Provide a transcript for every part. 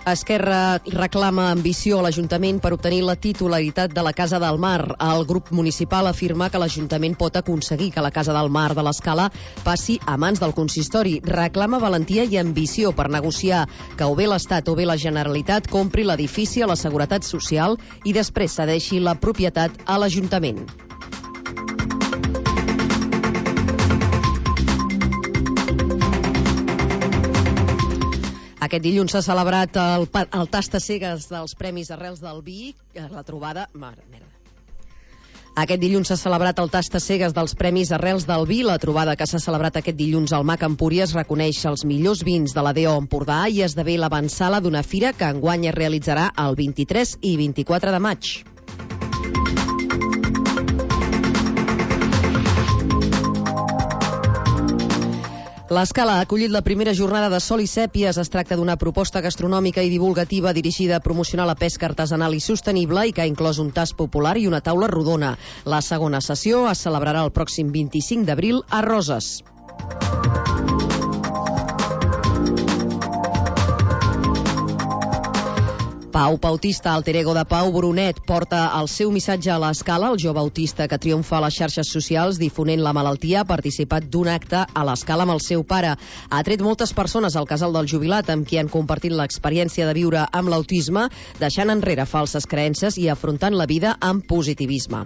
Esquerra reclama ambició a l'Ajuntament per obtenir la titularitat de la Casa del Mar. El grup municipal afirma que l'Ajuntament pot aconseguir que la Casa del Mar de l'Escala passi a mans del consistori. Reclama valentia i ambició per negociar que o bé l'Estat o bé la Generalitat compri l'edifici a la Seguretat Social i després cedeixi la propietat a l'Ajuntament. Aquest dilluns s'ha celebrat el Tastacegues dels Premis Arrels del Vi, la trobada... Aquest dilluns s'ha celebrat el Tastacegues dels Premis Arrels del Vi. La trobada que s'ha celebrat aquest dilluns al MAC Empúries reconeix els millors vins de la DO Empordà i esdevé l'avantsala d'una fira que enguany es realitzarà el 23 i 24 de maig. L'Escala ha acollit la primera jornada de Sol i Sèpies. Es tracta d'una proposta gastronòmica i divulgativa dirigida a promocionar la pesca artesanal i sostenible i que ha inclòs un tast popular i una taula rodona. La segona sessió es celebrarà el pròxim 25 d'abril a Roses. Pau Bautista, alter ego de Pau Brunet, porta el seu missatge a l'Escala. El jove autista que triomfa a les xarxes socials difonent la malaltia ha participat d'un acte a l'Escala amb el seu pare. Ha atret moltes persones al casal del jubilat amb qui han compartit l'experiència de viure amb l'autisme, deixant enrere falses creences i afrontant la vida amb positivisme.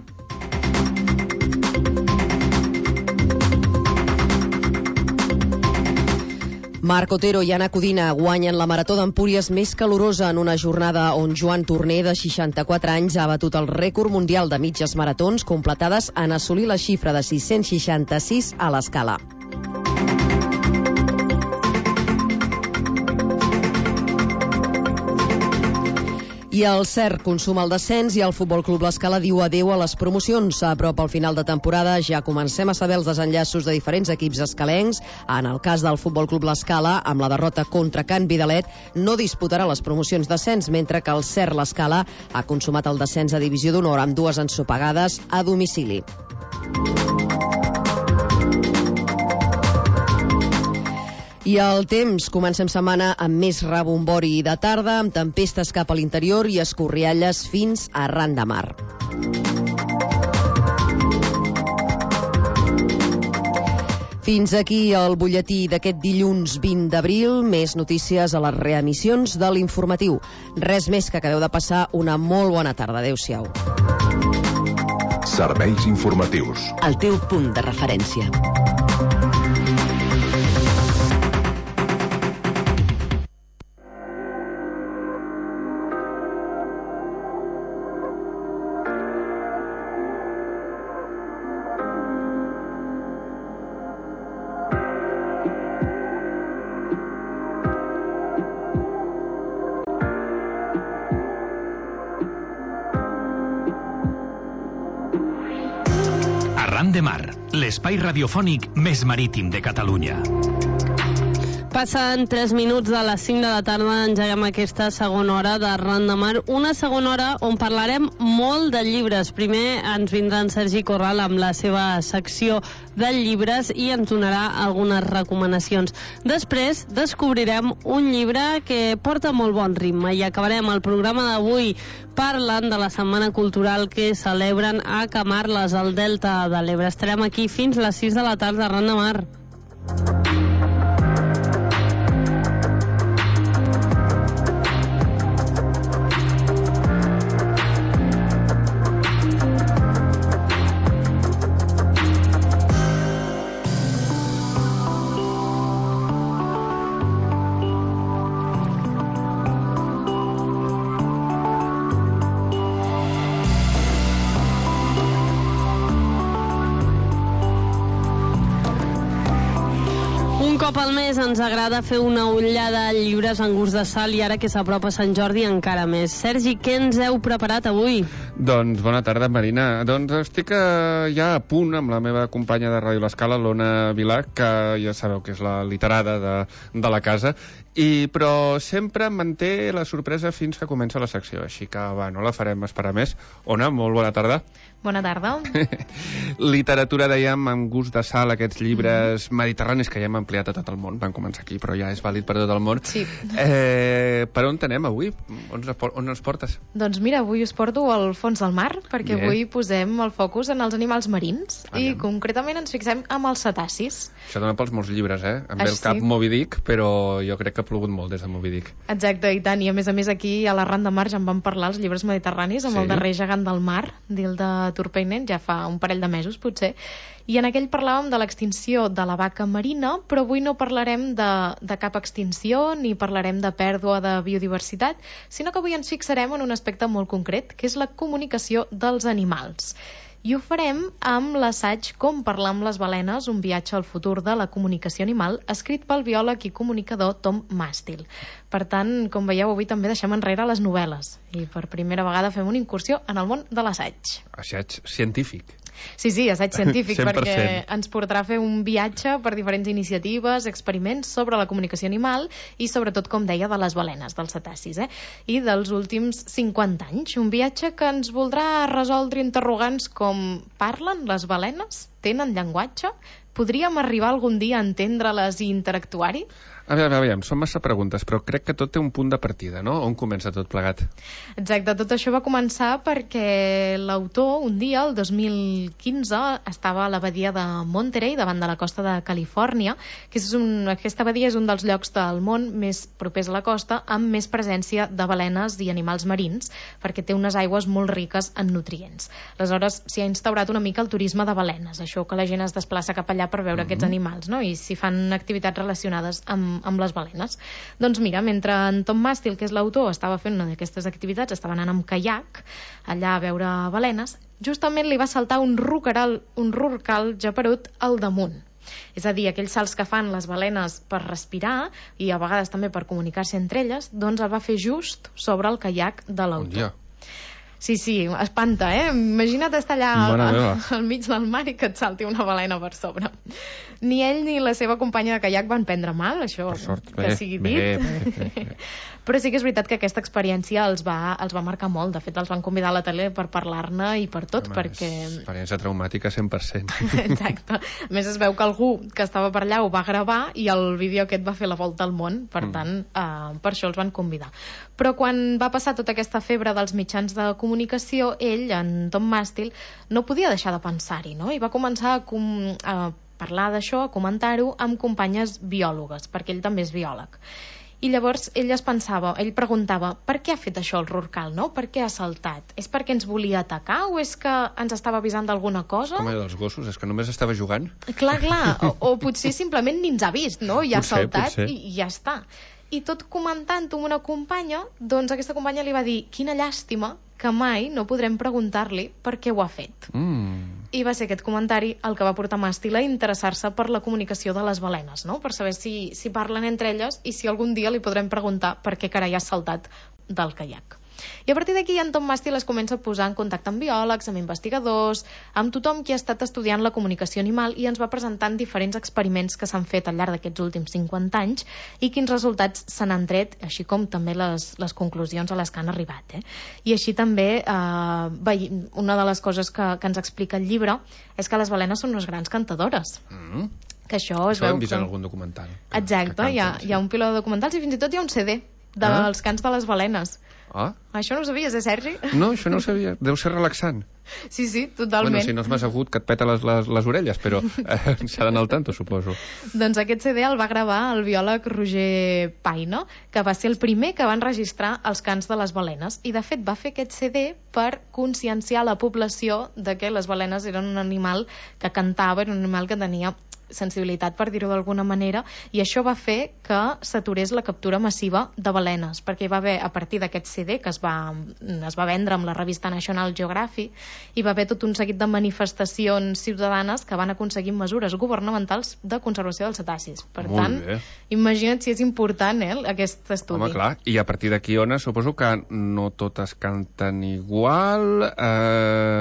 Marc Otero i Anna Codina guanyen la Marató d'Empúries més calorosa en una jornada on Joan Torner, de 64 anys, ha batut el rècord mundial de mitges maratons completades en assolir la xifra de 666 a l'Escala. I el CERC consuma el descens i el Futbol Club l'Escala diu adeu a les promocions. A prop al final de temporada ja comencem a saber els desenllaços de diferents equips escalencs. En el cas del Futbol Club l'Escala, amb la derrota contra Can Vidalet, no disputarà les promocions d'ascens, mentre que el CERC l'Escala ha consumat el descens a Divisió d'Honor amb 2 ensopegades a domicili. I el temps, comencem setmana amb més rebombori de tarda, amb tempestes cap a l'interior i escorrialles fins a ran de mar. Fins aquí el butlletí d'aquest dilluns 20 d'abril. Més notícies a les reemissions de l'informatiu. Res més, que acabeu de passar una molt bona tarda. Adéu-siau. Serveis informatius. El teu punt de referència. Arran de Mar, l'espai radiofònic més marítim de Catalunya. Passen 3 minuts de les 5 de la tarda, engeguem aquesta segona hora d'Arran de Mar, una segona hora on parlarem molt de llibres. Primer ens vindrà en Sergi Corral amb la seva secció de llibres i ens donarà algunes recomanacions. Després descobrirem un llibre que porta molt bon ritme i acabarem el programa d'avui parlant de la Setmana Cultural que celebren a Camarles, al Delta de l'Ebre. Estarem aquí fins les 6 de la tarda, Arran de Mar. Al mes ens agrada fer una ullada a llibres en gust de sal i ara que s'apropa Sant Jordi encara més. Sergi, què ens heu preparat avui? Doncs bona tarda, Marina. Doncs estic ja a punt amb la meva companya de Ràdio L'Escala, l'Ona Vilà, que ja sabeu que és la literada de la casa, però sempre manté la sorpresa fins que comença la secció, així que va, no la farem esperar més. Ona, molt bona tarda. Bona tarda. Literatura, dèiem, amb gust de sal, aquests llibres mediterranis que ja hem ampliat a tot el món. Van començar aquí, però ja és vàlid per a tot el món. Sí. Per on anem avui? On ens portes? Doncs mira, avui us porto al fons del mar, perquè avui posem el focus en els animals marins i concretament ens fixem amb els cetacis. Això dona pels molts llibres, eh? Em ve el cap Moby Dick, però jo crec que ha plogut molt des de Moby Dick. Exacte, i tant. I a més aquí a la Ran de Mar ja en vam parlar, els llibres mediterranis, amb el darrer gegant del mar, d'Hilda Turpeinen, ja fa un parell de mesos, potser. I en aquell parlàvem de l'extinció de la vaca marina, però avui no parlarem de cap extinció ni parlarem de pèrdua de biodiversitat, sinó que avui ens fixarem en un aspecte molt concret, que és la comunicació dels animals. I ho farem amb l'assaig Com parlar amb les balenes, un viatge al futur de la comunicació animal, escrit pel biòleg i comunicador Tom Mastil. Per tant, com veieu, avui també deixem enrere les novel·les i per primera vegada fem una incursió en el món de l'assaig. Assaig científic. Sí, assaig científic, perquè ens portarà a fer un viatge per diferents iniciatives, experiments sobre la comunicació animal i sobretot, com deia, de les balenes, dels cetacis, i dels últims 50 anys. Un viatge que ens voldrà resoldre interrogants com: parlen les balenes? Tenen llenguatge? Podríem arribar algun dia a entendre-les i interactuar-hi? Aviam, són massa preguntes, però crec que tot té un punt de partida, no? On comença tot plegat? Exacte, tot això va començar perquè l'autor, un dia, el 2015, estava a la badia de Monterey, davant de la costa de Califòrnia, que aquesta badia és un dels llocs del món més propers a la costa, amb més presència de balenes i animals marins, perquè té unes aigües molt riques en nutrients. Aleshores, s'hi ha instaurat una mica el turisme de balenes, això que la gent es desplaça cap allà per veure aquests animals, no? I s'hi fan activitats relacionades amb les balenes. Doncs mira, mentre en Tom Mastil, que és l'autor, estava fent una d'aquestes activitats, estava anant amb caiac allà a veure balenes, justament li va saltar un rorcal geperut al damunt. És a dir, aquells salts que fan les balenes per respirar i a vegades també per comunicar-se entre elles, doncs el va fer just sobre el caiac de l'autor. Sí, espanta, Imagina't estar allà al mig del mar i que et salti una balena per sobre. Ni ell ni la seva companya de caiac van prendre mal, això que sigui dit. Però sí que és veritat que aquesta experiència els va marcar molt. De fet, els van convidar a la tele per parlar-ne i per tot, perquè... Experiència traumàtica 100%. Exacte. A més, es veu que algú que estava per allà ho va gravar i el vídeo aquest va fer la volta al món, per tant, per això els van convidar. Però quan va passar tota aquesta febre dels mitjans de comunicació, ell, en Tom Mastil, no podia deixar de pensar-hi, no? I va començar a parlar d'això, a comentar-ho amb companyes biòlogues, perquè ell també és biòleg. I llavors ell preguntava: per què ha fet això el rorcal, no? Per què ha saltat? És perquè ens volia atacar o és que ens estava avisant d'alguna cosa? Com allò dels gossos, és que només estava jugant? Clar, o potser simplement ni ens ha vist, no? I ha saltat i ja està. I tot comentant-ho amb una companya, doncs aquesta companya li va dir: quina llàstima que mai no podrem preguntar-li per què ho ha fet. I va ser aquest comentari el que va portar Mastil a interessar-se per la comunicació de les balenes, no? Per saber si parlen entre elles i si algun dia li podrem preguntar per què carai ha saltat del caiac. I a partir d'aquí en Tom Mastil es comença a posar en contacte amb biòlegs, amb investigadors, amb tothom qui ha estat estudiant la comunicació animal i ens va presentant diferents experiments que s'han fet al llarg d'aquests últims 50 anys i quins resultats se n'han tret, així com també les conclusions a les que han arribat. I així també una de les coses que ens explica el llibre és que les balenes són unes grans cantadores. Que això es veu hem vist en algun documental. Exacte, hi ha un piló de documentals i fins i tot hi ha un CD dels cants de les balenes. Això no ho sabies, Sergi? No, això no ho sabia. Deu ser relaxant. Sí, totalment. Bueno, si no és massa agut que et peta les orelles, però s'ha d'anar al tanto, suposo. Doncs aquest CD el va gravar el biòleg Roger Paina, que va ser el primer que va enregistrar els cants de les balenes. I, de fet, va fer aquest CD per conscienciar la població de que les balenes eren un animal que cantava, era un animal que tenia sensibilitat, per dir-ho d'alguna manera, i això va fer que s'aturés la captura massiva de balenes, perquè hi va haver, a partir d'aquest CD que es va vendre amb la revista National Geographic, hi va haver tot un seguit de manifestacions ciutadanes que van aconseguir mesures governamentals de conservació dels cetacis. Per tant, imagina't si és important aquest estudi. Home, clar, i a partir d'aquí, Ona, suposo que no totes canten igual,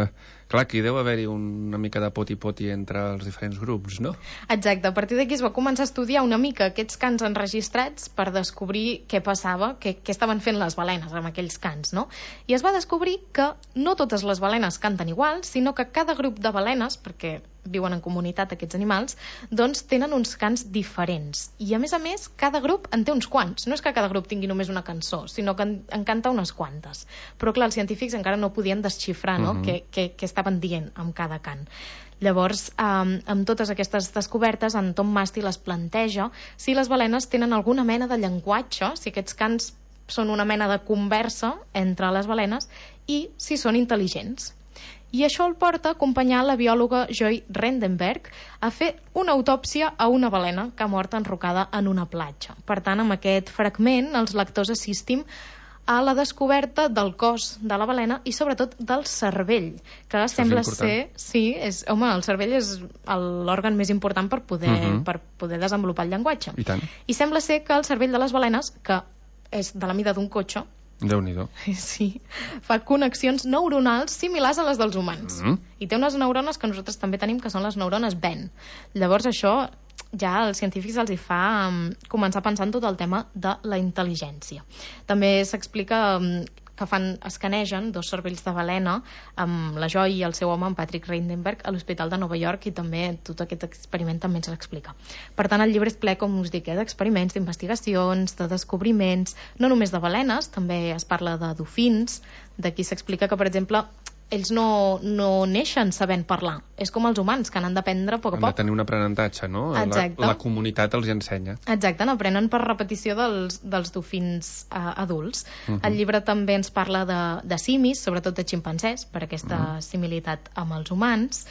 Clar, aquí deu haver-hi una mica de poti-poti entre els diferents grups, no? Exacte, a partir d'aquí es va començar a estudiar una mica aquests cants enregistrats per descobrir què passava, què estaven fent les balenes amb aquells cants, no? I es va descobrir que no totes les balenes canten igual, sinó que cada grup de balenes, perquè viuen en comunitat aquests animals, doncs tenen uns cants diferents. I a més, cada grup en té uns quants. No és que cada grup tingui només una cançó, sinó que en canta unes quantes. Però clar, els científics encara no podien desxifrar, no? Què estaven dient amb cada cant. Llavors, amb totes aquestes descobertes, en Tom Mastil es planteja si les balenes tenen alguna mena de llenguatge, si aquests cants són una mena de conversa entre les balenes i si són intel·ligents. I això el porta a acompanyar la biòloga Joy Rendenberg a fer una autòpsia a una balena que ha mort enrocada en una platja. Per tant, amb aquest fragment, els lectors assistim a la descoberta del cos de la balena i sobretot del cervell, que sembla ser... Sí, el cervell és l'òrgan més important per poder desenvolupar el llenguatge. I sembla ser que el cervell de les balenes, que és de la mida d'un cotxe, Déu-n'hi-do. Sí, fa connexions neuronals similars a les dels humans. I té unes neurones que nosaltres també tenim, que són les neurones Venn. Llavors això ja als científics els hi fa començar a pensar en tot el tema de la intel·ligència. També s'explica que escanegen 2 cervells de balena amb la Joy i el seu home, en Patrick Rendenberg, a l'Hospital de Nova York, i també tot aquest experiment també ens l'explica. Per tant, el llibre és ple, com us dic, d'experiments, d'investigacions, de descobriments, no només de balenes, també es parla de dofins. D'aquí s'explica que, per exemple, ells no neixen sabent parlar. És com els humans, que n'han d'aprendre a poc a poc. Han de tenir un aprenentatge, no? La comunitat els hi ensenya. Exacte, n'aprenen per repetició dels dofins adults. El llibre també ens parla de simis, sobretot de ximpancers, per aquesta similitat amb els humans.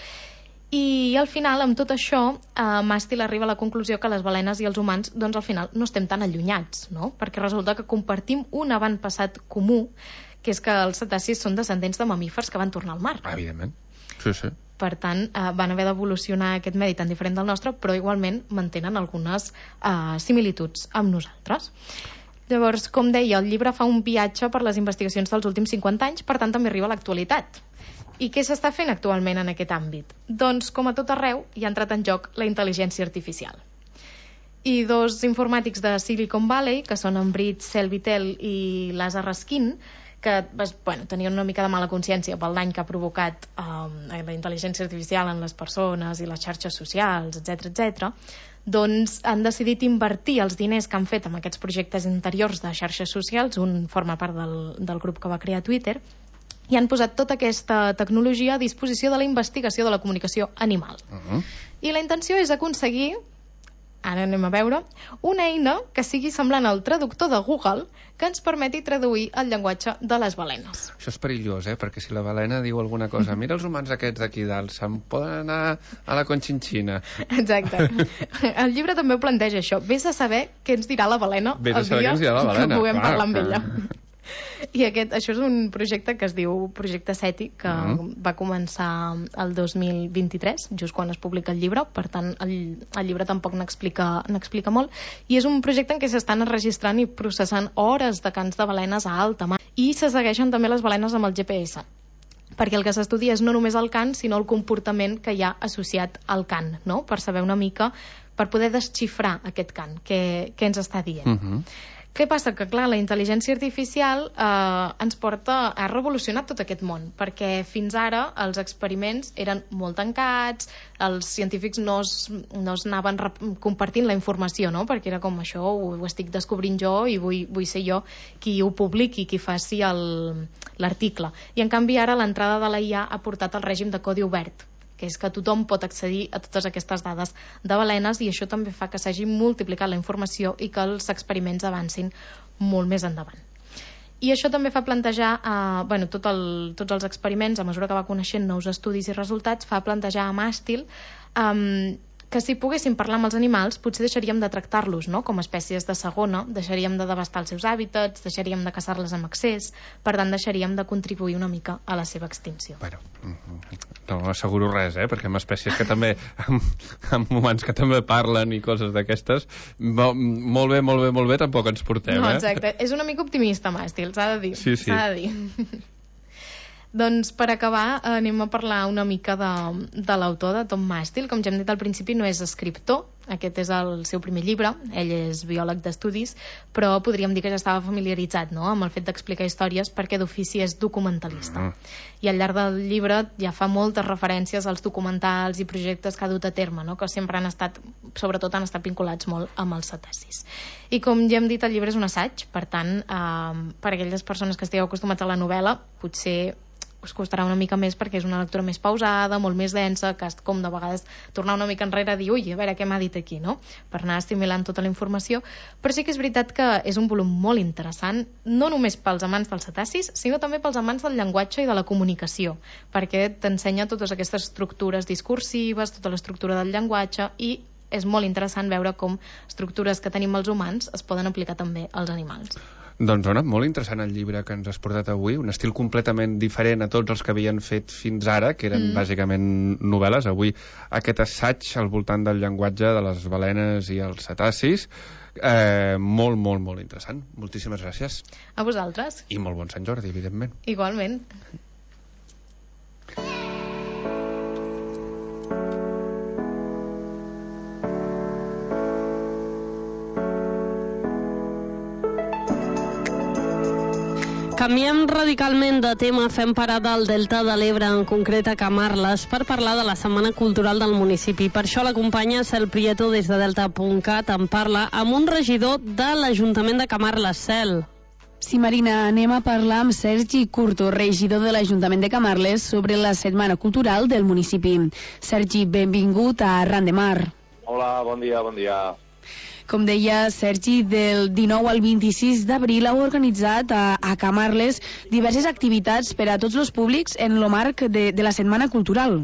I al final, amb tot això, Mastil arriba a la conclusió que les balenes i els humans, doncs al final, no estem tan allunyats, no? Perquè resulta que compartim un avantpassat comú, que és que els cetacis són descendents de mamífers que van tornar al mar. Evidentment, sí. Per tant, van haver d'evolucionar aquest medi tan diferent del nostre, però igualment mantenen algunes similituds amb nosaltres. Llavors, com deia, el llibre fa un viatge per les investigacions dels últims 50 anys, per tant també arriba a l'actualitat. I què s'està fent actualment en aquest àmbit? Doncs, com a tot arreu, hi ha entrat en joc la intel·ligència artificial. I 2 informàtics de Silicon Valley, que són en Brit Selvitel i Lazar Raskin, que tenien una mica de mala consciència pel dany que ha provocat la intel·ligència artificial en les persones i les xarxes socials, etc., doncs han decidit invertir els diners que han fet amb aquests projectes interiors de xarxes socials. Un forma part del grup que va crear Twitter, i han posat tota aquesta tecnologia a disposició de la investigació de la comunicació animal. I la intenció és aconseguir, ara anem a veure, una eina que sigui semblant al traductor de Google, que ens permeti traduir el llenguatge de les balenes. Això és perillós, perquè si la balena diu alguna cosa, mira els humans aquests d'aquí dalt, se'n poden anar a la Conchinchina. Exacte. El llibre també ho planteja, això. Vés a saber què ens dirà la balena el dia que puguem parlar amb ella. I això és un projecte que es diu Projecte SETI, que va començar el 2023, just quan es publica el llibre. Per tant, el llibre tampoc n'explica molt, i és un projecte en què s'estan enregistrant i processant hores de cants de balenes a alta mar, i se segueixen també les balenes amb el GPS, perquè el que s'estudia és no només el cant, sinó el comportament que hi ha associat al cant, no? Per saber una mica, per poder desxifrar aquest cant, què ens està dient. Què passa? Que, clar, la intel·ligència artificial ha revolucionat tot aquest món, perquè fins ara els experiments eren molt tancats, els científics no es anaven compartint la informació, no? Perquè era com això, ho estic descobrint jo i vull ser jo qui ho publiqui, qui faci l'article. I en canvi ara l'entrada de la IA ha portat el règim de codi obert, que és que tothom pot accedir a totes aquestes dades de balenes, i això també fa que s'hagi multiplicat la informació i que els experiments avancin molt més endavant. I això també fa plantejar, tots els experiments, a mesura que va coneixent nous estudis i resultats, fa plantejar a Mastil que si poguéssim parlar amb els animals potser deixaríem de tractar-los, no?, com a espècies de segona, deixaríem de devastar els seus hàbitats, deixaríem de caçar-les amb excés, per tant deixaríem de contribuir una mica a la seva extinció. Bueno, no asseguro res, perquè amb espècies que també, amb humans que també parlen i coses d'aquestes, molt bé, tampoc ens portem, No, exacte, és una mica optimista, Mastil, s'ha de dir. Sí. S'ha de dir. Doncs per acabar anem a parlar una mica de l'autor, de Tom Mastil. Com ja hem dit al principi, no és escriptor, aquest és el seu primer llibre, ell és biòleg d'estudis, però podríem dir que ja estava familiaritzat, no?, amb el fet d'explicar històries, perquè d'ofici és documentalista. I al llarg del llibre ja fa moltes referències als documentals i projectes que ha dut a terme, no?, que sempre han estat, sobretot han estat vinculats molt amb els cetacis. I com ja hem dit, el llibre és un assaig, per tant, per aquelles persones que estigueu acostumats a la novel·la, potser us costarà una mica més perquè és una lectura més pausada, molt més densa, que com de vegades tornar una mica enrere i dir, ui, a veure què m'ha dit aquí, no?, per anar assimilant tota la informació. Però sí que és veritat que és un volum molt interessant, no només pels amants dels cetacis, sinó també pels amants del llenguatge i de la comunicació, perquè t'ensenya totes aquestes estructures discursives, tota l'estructura del llenguatge, i és molt interessant veure com estructures que tenim els humans es poden aplicar també als animals. Doncs, Ona, molt interessant el llibre que ens has portat avui, un estil completament diferent a tots els que havien fet fins ara, que eren bàsicament novel·les. Avui aquest assaig al voltant del llenguatge de les balenes i els cetacis, molt, molt, molt interessant. Moltíssimes gràcies. A vosaltres. I molt bon Sant Jordi, evidentment. Igualment. Canviem radicalment de tema, fem parada al Delta de l'Ebre, en concret a Camarles, per parlar de la Setmana Cultural del municipi. Per això l'acompanya Cel Prieto des de delta.cat, en parla amb un regidor de l'Ajuntament de Camarles. Cel. Sí, Marina, anem a parlar amb Sergi Curto, regidor de l'Ajuntament de Camarles, sobre la Setmana Cultural del municipi. Sergi, benvingut a Arran de Mar. Hola, bon dia, bon dia. Com deia Sergi, del 19 al 26 d'abril heu organitzat a Camarles diverses activitats per a tots els públics en el marc de la Setmana Cultural.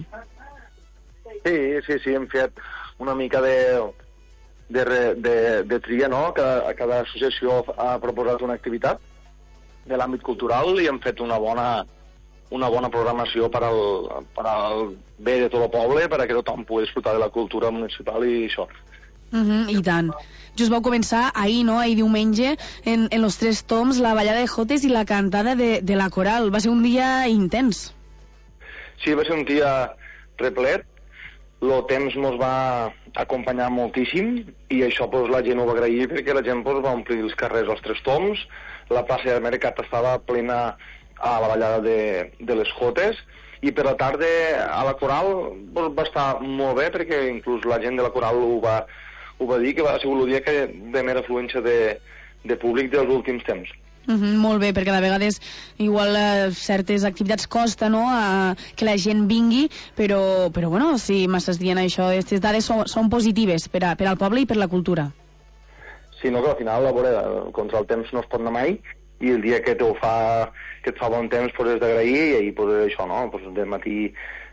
Sí, hem fet una mica de tria, no? Cada associació ha proposat una activitat de l'àmbit cultural i hem fet una bona programació per al bé de tot el poble, perquè tothom pugui disfrutar de la cultura municipal i això. I tant. Just vau començar ahir, no?, ahir diumenge, en los 3 toms, la ballada de jotes i la cantada de la coral. Va ser un dia intens. Sí, va ser un dia replet. El temps ens va acompanyar moltíssim i això la gent ho va agrair perquè la gent va omplir els carrers als 3 toms. La plaça del Mercat estava plena a la ballada de les jotes i per la tarda a la coral va estar molt bé perquè inclús la gent de la coral ho va dir, que va ser el dia de més afluència de públic dels últims temps. Molt bé, perquè a vegades igual certes activitats costa, no?, que la gent vingui, però bueno, si m'estàs dient això, aquestes dades són positives per al poble i per la cultura. Sí, no, que al final, a veure, contra el temps no es pot anar mai, i el dia que et fa bon temps és d'agrair, i ahir això, no?, de matí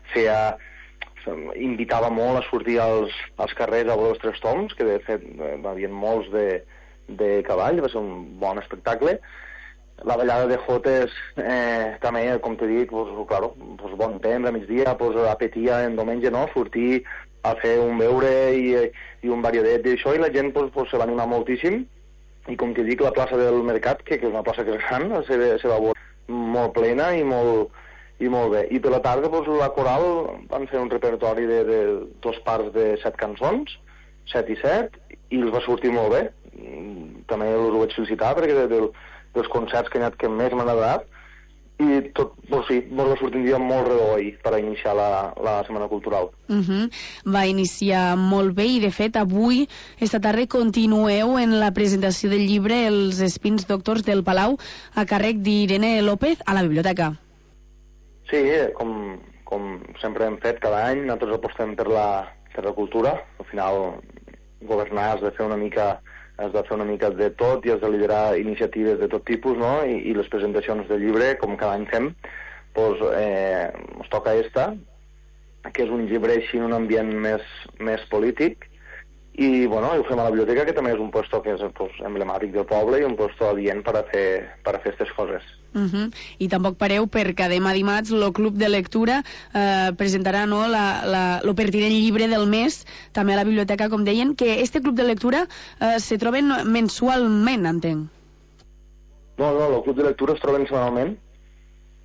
invitava molt a sortir als carrers a veure els 3 toms, que de fet hi havia molts de cavall, va ser un bon espectacle. La ballada de jotes també, com t'he dit, bon temps a migdia, apetia en diumenge, no?, sortir a fer un beure i un variadet d'això, i la gent se va animar moltíssim, i com t'he dit, la plaça del Mercat, que és una plaça que és gran, se va veure molt plena i molt bé. I per la tarda la coral van fer un repertori de 2 parts de 7 cançons, 7 i 7, i els va sortir molt bé. També els ho vaig felicitar perquè dels concerts que més m'han agradat, i tot, sí, ens va sortir un dia molt redó ahir per iniciar la Setmana Cultural. Va iniciar molt bé i de fet avui, esta tarda, continueu en la presentació del llibre Els espins doctors del Palau a càrrec d'Irene López a la biblioteca. Sí, com sempre hem fet cada any, nosaltres apostem per la cultura. Al final, governar has de fer una mica de tot i has de liderar iniciatives de tot tipus, no? I les presentacions del llibre, com cada any fem, ens toca esta, que és un llibre així en un ambient més polític, i bueno, ho fem a la biblioteca, que també és un lloc que és emblemàtic del poble i un lloc adient per a fer aquestes coses. I tampoc pareu perquè demà dimarts el Club de Lectura presentarà, no, el pertinent llibre del mes també a la biblioteca, com deien, que este Club de Lectura se troben mensualment, entenc. No, el Club de Lectura es troben setmanalment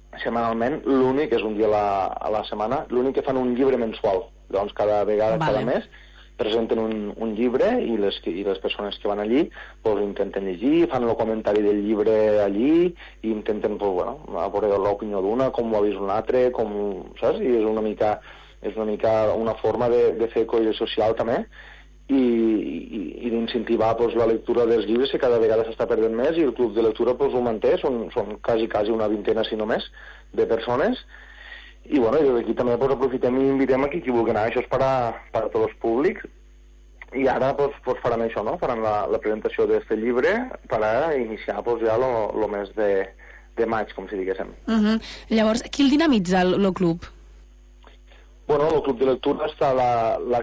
setmanalment, l'únic, és un dia a la setmana, l'únic que fan un llibre mensual. Llavors, cada vegada, cada mes, presenten un llibre i les persones que van allí intenten llegir, fan el comentari del llibre allí i intenten a veure l'opinió d'una, com ho ha vist un altre, saps? I és una mica una forma de fer cohesió social també i d'incentivar la lectura dels llibres, que cada vegada s'està perdent més, i el club de lectura ho manté, són quasi una vintena, si no més, de persones. I des d'aquí també aprofitem i invitem a qui vulgui anar. Això és per a tots els públics. I ara faran això, no? Faran la presentació d'aquest llibre per a iniciar ja el mes de maig, com si diguéssim. Llavors, qui el dinamitza, el club? El club de lectura està la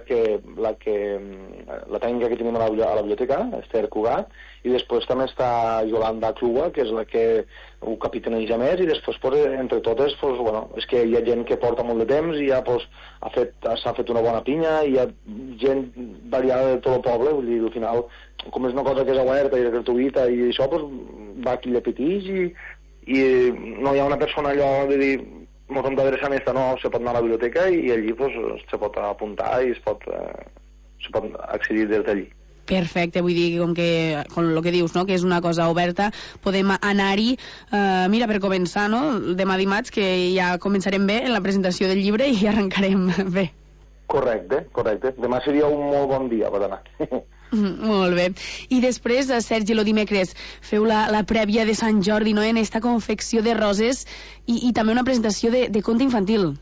tècnica que tenim a la biblioteca, Esther Cugat, i després també està Yolanda Clua, que és la que ho capitaneja més, i després, entre totes, és que hi ha gent que porta molt de temps i ja s'ha fet una bona pinya, i hi ha gent variada de tot el poble, vull dir, al final, com és una cosa que és oberta i gratuïta i això, va qui le petix i no hi ha una persona allò de dir ens hem d'adreçar a no, se pot anar a la biblioteca i allí se pot apuntar i se pot accedir des d'allí. Perfecte, vull dir, com el que dius, no? Que és una cosa oberta, podem anar-hi, mira, per començar, no? Demà dimarts, que ja començarem bé en la presentació del llibre i arrencarem bé. Correcte. Demà seria un molt bon dia per anar. Molt bé. I després, Sergi, el dimecres feu la prèvia de Sant Jordi, no?, en esta confecció de roses i també una presentació de conte infantil.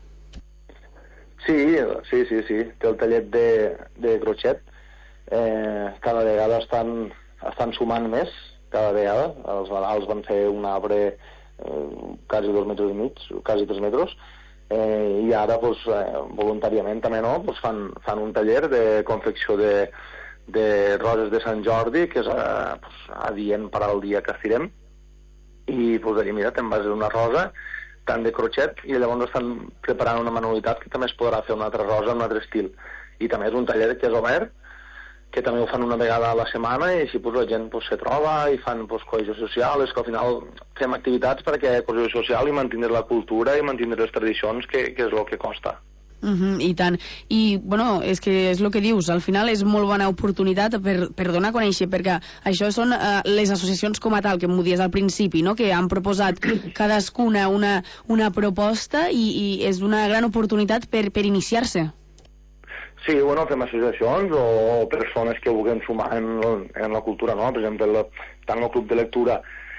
Sí. Té el tallet de crochet. Cada vegada estan sumant més, cada vegada. Els Nadals van fer un arbre quasi 2 metres i mig, quasi 3 metres, i ara, voluntàriament també, no?, fan un taller de confecció de roses de Sant Jordi, que és adient per al dia que firem, i allà, mira, te'n vas d'una rosa tant de crochet, i llavors estan preparant una manualitat que també es podrà fer una altra rosa en un altre estil, i també és un taller que és obert, que també ho fan una vegada a la setmana, i així la gent se troba i fan cohesió social. És que al final fem activitats perquè cohesió social i mantenir la cultura i mantenir les tradicions, que és el que costa. I tant. I, és que és el que dius, al final és molt bona oportunitat per donar a conèixer, perquè això són les associacions com a tal, que m'ho dies al principi, no?, que han proposat cadascuna una proposta i és una gran oportunitat per iniciar-se. Sí, fem associacions o persones que vulguin sumar en la cultura, no? Per exemple, tant el club de lectura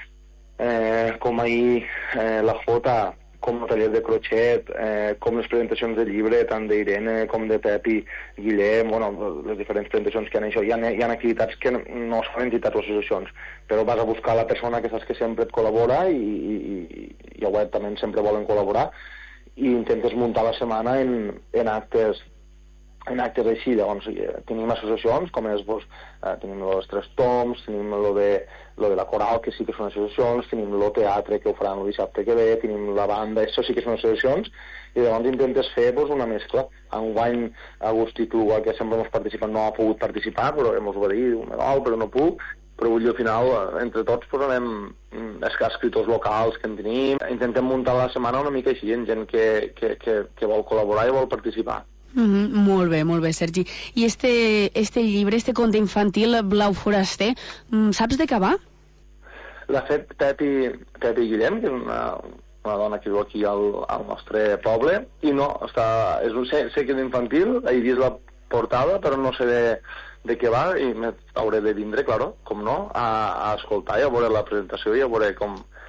com ahir la Jota, com el taller de crochet, com les presentacions de llibre, tant d'Irene com de Pep i Guillem, les diferents presentacions que hi ha això. Hi ha activitats que no són entitats o associacions, però vas a buscar la persona que saps que sempre et col·labora i obertament sempre volen col·laborar, i intentes muntar la setmana en actes així. Llavors tenim associacions com tenim els Tres Toms, tenim lo de la coral, que sí que són associacions, tenim el teatre, que ho faran el dissabte que ve, tenim la banda, això sí que són associacions, i llavors intentes fer una mescla. Enguany Agustí Clua, que sempre hemos participat, no ha pogut participar, però ens ho va dir, però no puc, però vull dir, al final, entre tots anem escriptors locals que en tenim, intentem muntar la setmana una mica així, en gent que vol col·laborar i vol participar. Molt bé, Sergi. I este llibre, este conte infantil, Blau Foraster, saps de què va? L'ha fet Pep i Guillem, que és una dona que viu aquí al nostre poble, i sé que és infantil, he vist la portada, però no sé de què va, i hauré de vindre, claro, com no, a escoltar i a veure la presentació i a veure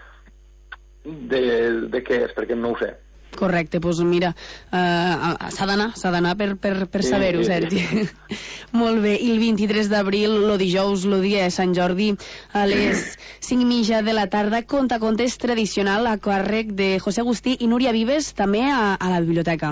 de què és, perquè no ho sé. Correcte, doncs mira, s'ha d'anar per saber-ho, Sergi. Molt bé, i el 23 d'abril, el dijous, el dia de Sant Jordi, a les 5:30 de la tarda, contacontes tradicional a càrrec de José Agustí i Núria Vives, també a la biblioteca.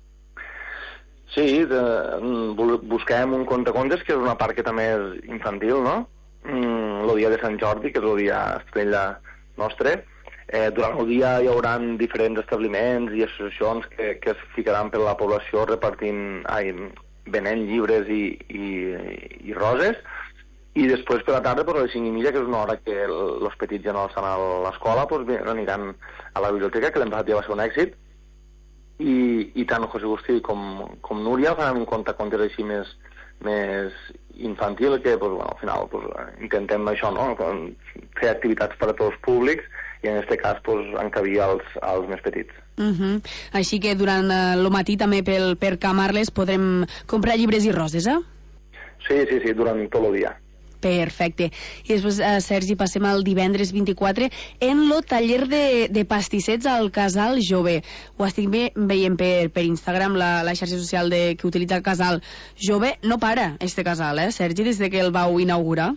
Sí, busquem un contacontes, que és una part que també és infantil, no? El dia de Sant Jordi, que és el dia estrella nostre. Durant el dia hi haurà diferents establiments i associacions que es ficaran per la població venent llibres i roses, i després per la tarda, a les 5:30, que és una hora que els petits ja no estan a l'escola, aniran a la biblioteca, que l'any passat ja va ser un èxit, i tant José Agustí com Núria faran un conte així més infantil, que al final intentem això, no? Fer activitats per a tots els públics i en aquest cas encabir als més petits. Així que durant el matí també per Camarles podrem comprar llibres i roses, eh? Sí, durant tot el dia. Perfecte. I després, Sergi, passem al divendres 24 en el taller de pastissets al Casal Jove. Ho estic veient per Instagram, la xarxa social que utilitza el Casal Jove. No para, este casal, Sergi, des que el vau inaugurar?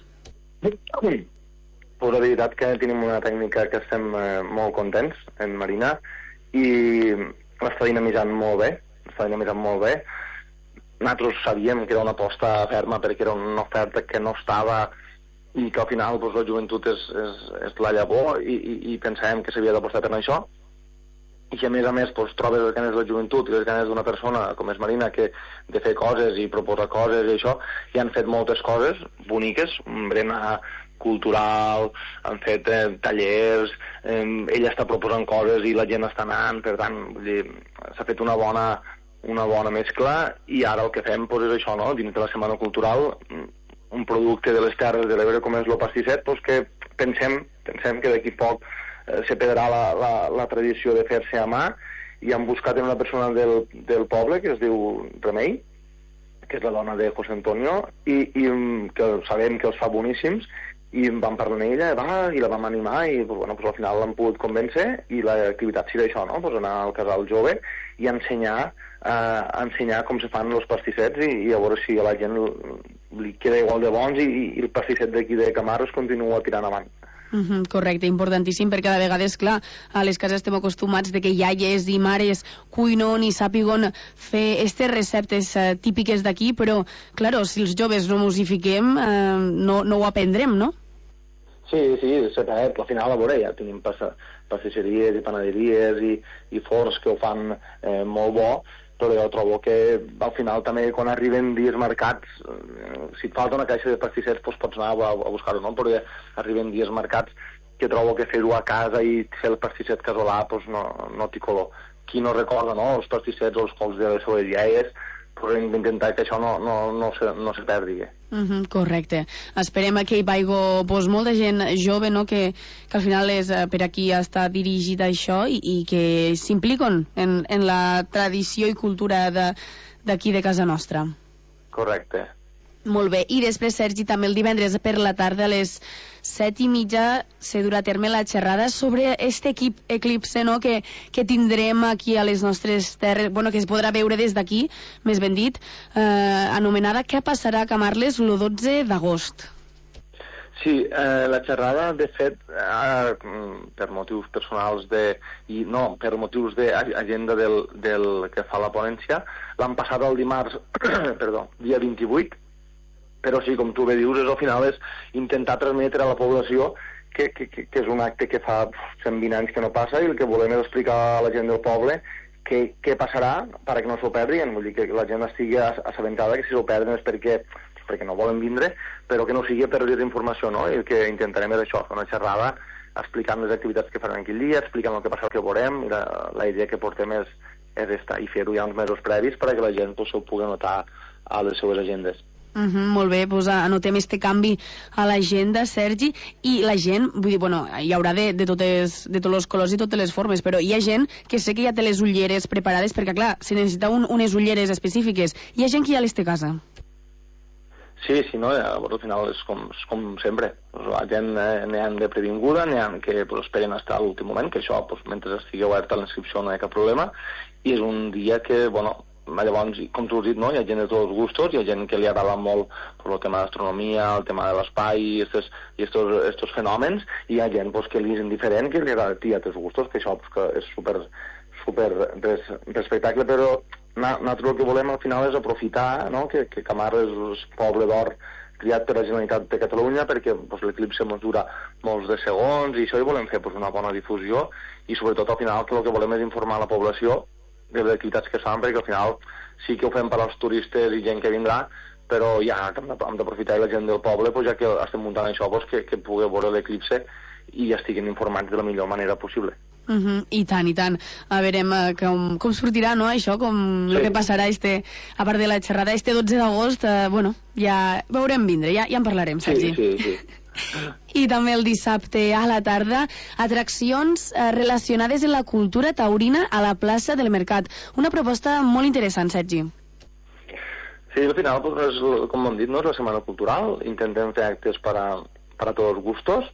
La veritat que tenim una tècnica que estem molt contents en Marina i l'està dinamitzant molt bé. Nosaltres sabíem que era una aposta ferma perquè era una oferta que no estava i que al final la joventut és la llavor i pensàvem que s'havia d'apostar per això i que a més trobes les ganes de la joventut i les ganes d'una persona com és Marina que de fer coses i proposar coses i això, i han fet moltes coses boniques, un berenar cultural, han fet tallers, ella està proposant coses i la gent està anant, per tant s'ha fet una bona mescla i ara el que fem és això, no? Dins de la Setmana Cultural, un producte de les Terres de l'Ebre com és el pastisset, que pensem que d'aquí poc se perdrà la tradició de fer-se a mà i hem buscat una persona del poble que es diu Remei, que és la dona de José Antonio i que sabem que els fa boníssims i vam parlar amb ella i la vam animar i al final l'hem pogut convèncer i l'activitat serà això, no? Anar al Casal Jove i ensenyar com se fan els pastissets i a veure si a la gent li queda igual de bons i el pastisset d'aquí de Camarles continua tirant avant. Correcte, importantíssim, perquè de vegades, clar, a les cases estem acostumats de que iaies i mares cuinon i sàpiguen fer aquestes receptes típiques d'aquí, però, clar, si els joves no ens hi fiquem, no ho aprendrem, no? Sí, se perd. Al final, a veure, ja tenim pastisseries i panaderies i forns que ho fan molt bo, però jo trobo que al final també quan arriben dies marcats, si et falta una caixa de pastissets pots anar a buscar-ho, no? Però arriben dies marcats que trobo que fer-ho a casa i fer el pastisset casolà no té color. Qui no recorda, no?, els pastissets o els cols de les seves iaies, però hem d'intentar que això no se perdi. Correcte. Esperem que hi vagi molta gent jove, no?, que al final és per aquí està dirigit a això i que s'impliquen en la tradició i cultura d'aquí de casa nostra. Correcte. Molt bé. I després, Sergi, també el divendres per la tarda a les 7:30 se durà a terme la xerrada sobre este equip Eclipse, no?, que tindrem aquí a les nostres terres, que es podrà veure des d'aquí, més ben dit, anomenada Què passarà a Camarles el 12 d'agost. Sí, la xerrada, de fet, per motius personals per motius d'agenda del que fa la ponència, l'han passat el dimarts, dia 28, però sí, com tu bé dius, al final és intentar transmetre a la població que és un acte que fa 120 anys que no passa i el que volem és explicar a la gent del poble què passarà perquè no s'ho perdin, vull dir que la gent estigui assabentada que si s'ho perden és perquè no volen vindre, però que no sigui per desinformació, no? I el que intentarem és això, fer una xerrada explicant les activitats que faran aquell dia, explicant el que passa, el que veurem, i la idea que portem és esta, i fer-ho ja uns mesos previs perquè la gent s'ho pugui anotar a les seues agendes. Molt bé, anotem este canvi a l'agenda, Sergi, i la gent, vull dir, hi haurà de tots els colors i totes les formes, però hi ha gent que sé que ja té les ulleres preparades, perquè clar, se necessita unes ulleres específiques. Hi ha gent que ja les té a casa. Sí, no, al final és com sempre. La gent n'hi ha de previnguda, n'hi ha que esperen fins a l'últim moment, que això, mentre estigui oberta la inscripció no hi ha cap problema, i és un dia que, llavors, com tu has dit, no? Hi ha gent de tots els gustos, hi ha gent que li agrada molt el tema d'astronomia, el tema de l'espai i estos fenòmens, i hi ha gent que li és indiferent, que li agrada a tots els gustos, que això és super respectable, però nosaltres el que volem al final és aprofitar, no?, que Camarles és poble d'or criat per la Generalitat de Catalunya, perquè l'eclipse ens dura molts de segons i això, i volem fer una bona difusió i sobretot al final el que volem és informar la població de les activitats que es fan, perquè al final sí que ho fem per als turistes i gent que vindrà, però ja hem d'aprofitar la gent del poble, pues, ja que estem muntant això, pues, que pugui veure l'eclipse i estiguin informats de la millor manera possible. I tant. A veurem com sortirà, no?, això, com el que passarà a part de la xerrada 12 d'agost, ja veurem vindre, ja en parlarem, Sergi. Sí. I també el dissabte a la tarda, atraccions relacionades amb la cultura taurina a la plaça del Mercat. Una proposta molt interessant, Sergi. Sí, al final, pues, com hem dit, no, és la setmana cultural, intentem fer actes para tots els gustos,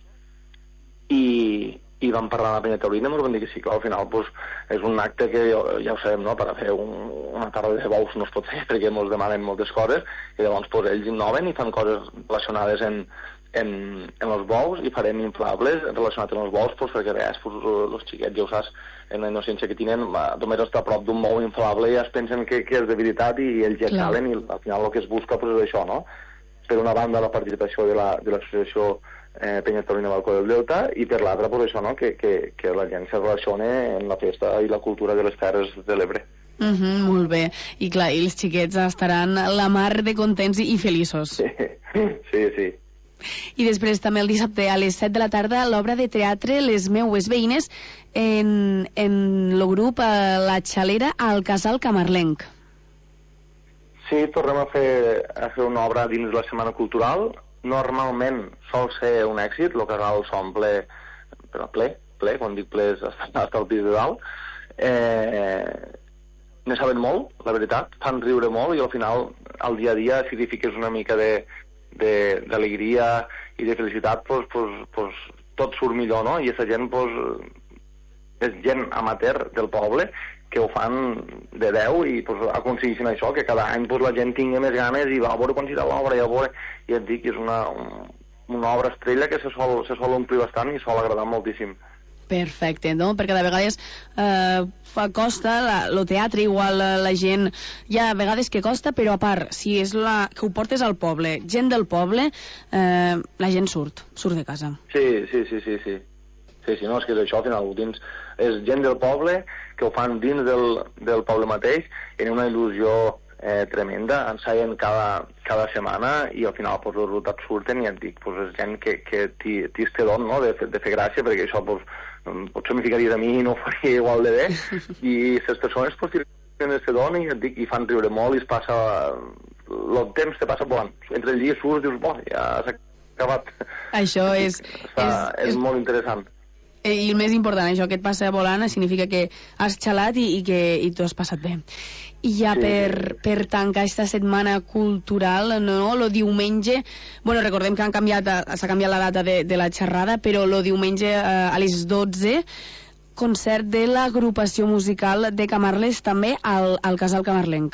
i vam parlar de la penya taurina, ens van dir que sí, clar, al final pues, és un acte que ja ho sabem, no? Per a fer una tarda de bous no es pot fer perquè ens demanen moltes coses, i llavors pues, ells innoven i fan coses relacionades en els bous, i farem inflables relacionats amb els bous, pues, perquè res, pues, els xiquets, ja ho saps, en la innocència que tenen, només està a prop d'un bou inflable i ja es pensen que és de veritat i ells ja calen, i al final el que es busca pues, és això, no? Per una banda, la participació de l'associació Penya Taurina Balcó del Delta, i per l'altra, pues, això, no? que la gent se relacione en la festa i la cultura de les Terres de l'Ebre. Molt bé. I clar, els xiquets estaran la mar de contents i feliços. Sí. I després també el dissabte a les 7 de la tarda l'obra de teatre Les meues veïnes en el grup La Xalera al Casal Camarlenc. Sí, tornem a fer una obra dins la Setmana Cultural. Normalment sol ser un èxit, el casal s'omple, però ple, quan dic ple és hasta el pis de dalt. Ne saben molt, la veritat, fan riure molt, i al final, al dia a dia, si fiques una mica d'alegria i de felicitat, pues, tot surt millor, no? I aquesta gent és gent amateur del poble que ho fan de 10 i aconsegueixen això, que cada any la gent tingui més ganes i va a veure quan serà l'obra, i et dic que és una obra estrella que se sol omplir bastant i sol agradar moltíssim. Perfecte, no? Perquè de vegades costa, el teatre igual la gent, hi ha vegades que costa, però a part, si és que ho portes al poble, gent del poble, la gent surt de casa. Sí, no, és que és això, al final, és gent del poble que ho fan dins del poble mateix, i en una il·lusió tremenda, ensaien cada setmana, i al final els resultats surten, i et dic, és gent que t'hi té don, no?, de fer gràcia, perquè això potser m'hi ficaria de mi i no ho faria igual de bé, i les persones tenen aquest don, i et dic, i fan riure molt, i es passa el temps te passa volant, entre el dia surts, dius, ja s'ha acabat. Això és molt interessant. I el més important, això que et passa volant significa que has xalat i t'ho has passat bé. I ja per tancar aquesta setmana cultural, no? El diumenge, recordem que s'ha canviat la data de la xerrada, però el diumenge a les 12, concert de l'agrupació musical de Camarles també al Casal Camarlenc.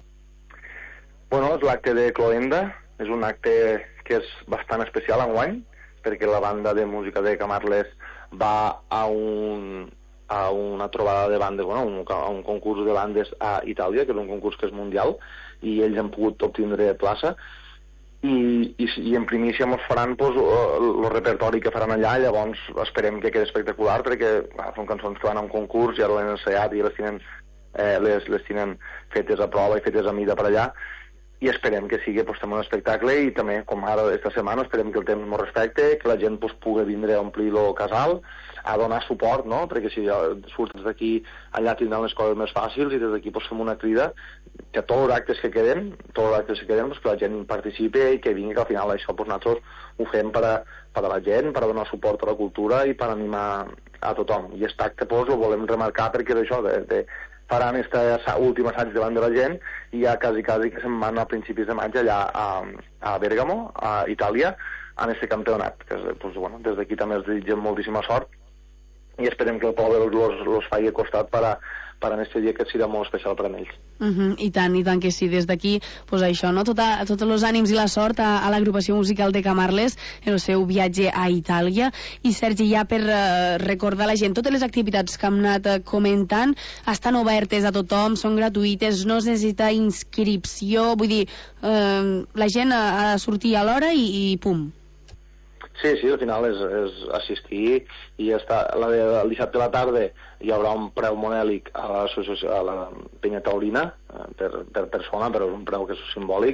És l'acte de Cloenda, és un acte que és bastant especial enguany, perquè la banda de música de Camarles va a una trobada de bandes, a un concurs de bandes a Itàlia, que és un concurs que és mundial, i ells han pogut obtindre plaça, i en primícia ens faran el repertori que faran allà. Llavors esperem que quedi espectacular, perquè són cançons que van a un concurs, ja l'han ensaiat i les tenen fetes a prova i fetes a mida per allà, i esperem que sigui també un espectacle, i també, com ara aquesta setmana, esperem que el temps ens respecte, que la gent pugui vindre a omplir el casal, a donar suport, no? Perquè si surts d'aquí, allà tindran les coses més fàcils, i des d'aquí fem una crida que tots els actes que queden, que la gent participi i que vingui, que al final això nosaltres ho fem per a la gent, per a donar suport a la cultura i per animar a tothom. I aquest acte ho volem remarcar perquè és això, faran aquest últim assaig davant de la gent, i ja quasi que se'n van a principis de maig allà a Bèrgamo, a Itàlia, en aquest campionat. Des d'aquí també els desitgem moltíssima sort, i esperem que el poble els faci costat per a aquest dia que serà molt especial per a ells. I tant que sí. Des d'aquí, això, no? Tots els ànims i la sort a l'agrupació musical de Camarles en el seu viatge a Itàlia. I Sergi, ja per recordar a la gent, totes les activitats que hem anat comentant estan obertes a tothom, són gratuïtes, no es necessita inscripció, vull dir, la gent ha de sortir a l'hora i pum. Sí, al final és assistir, i el dissabte a la tarda hi haurà un preu monèlic a la penya taurina per persona, però és un preu que és simbòlic,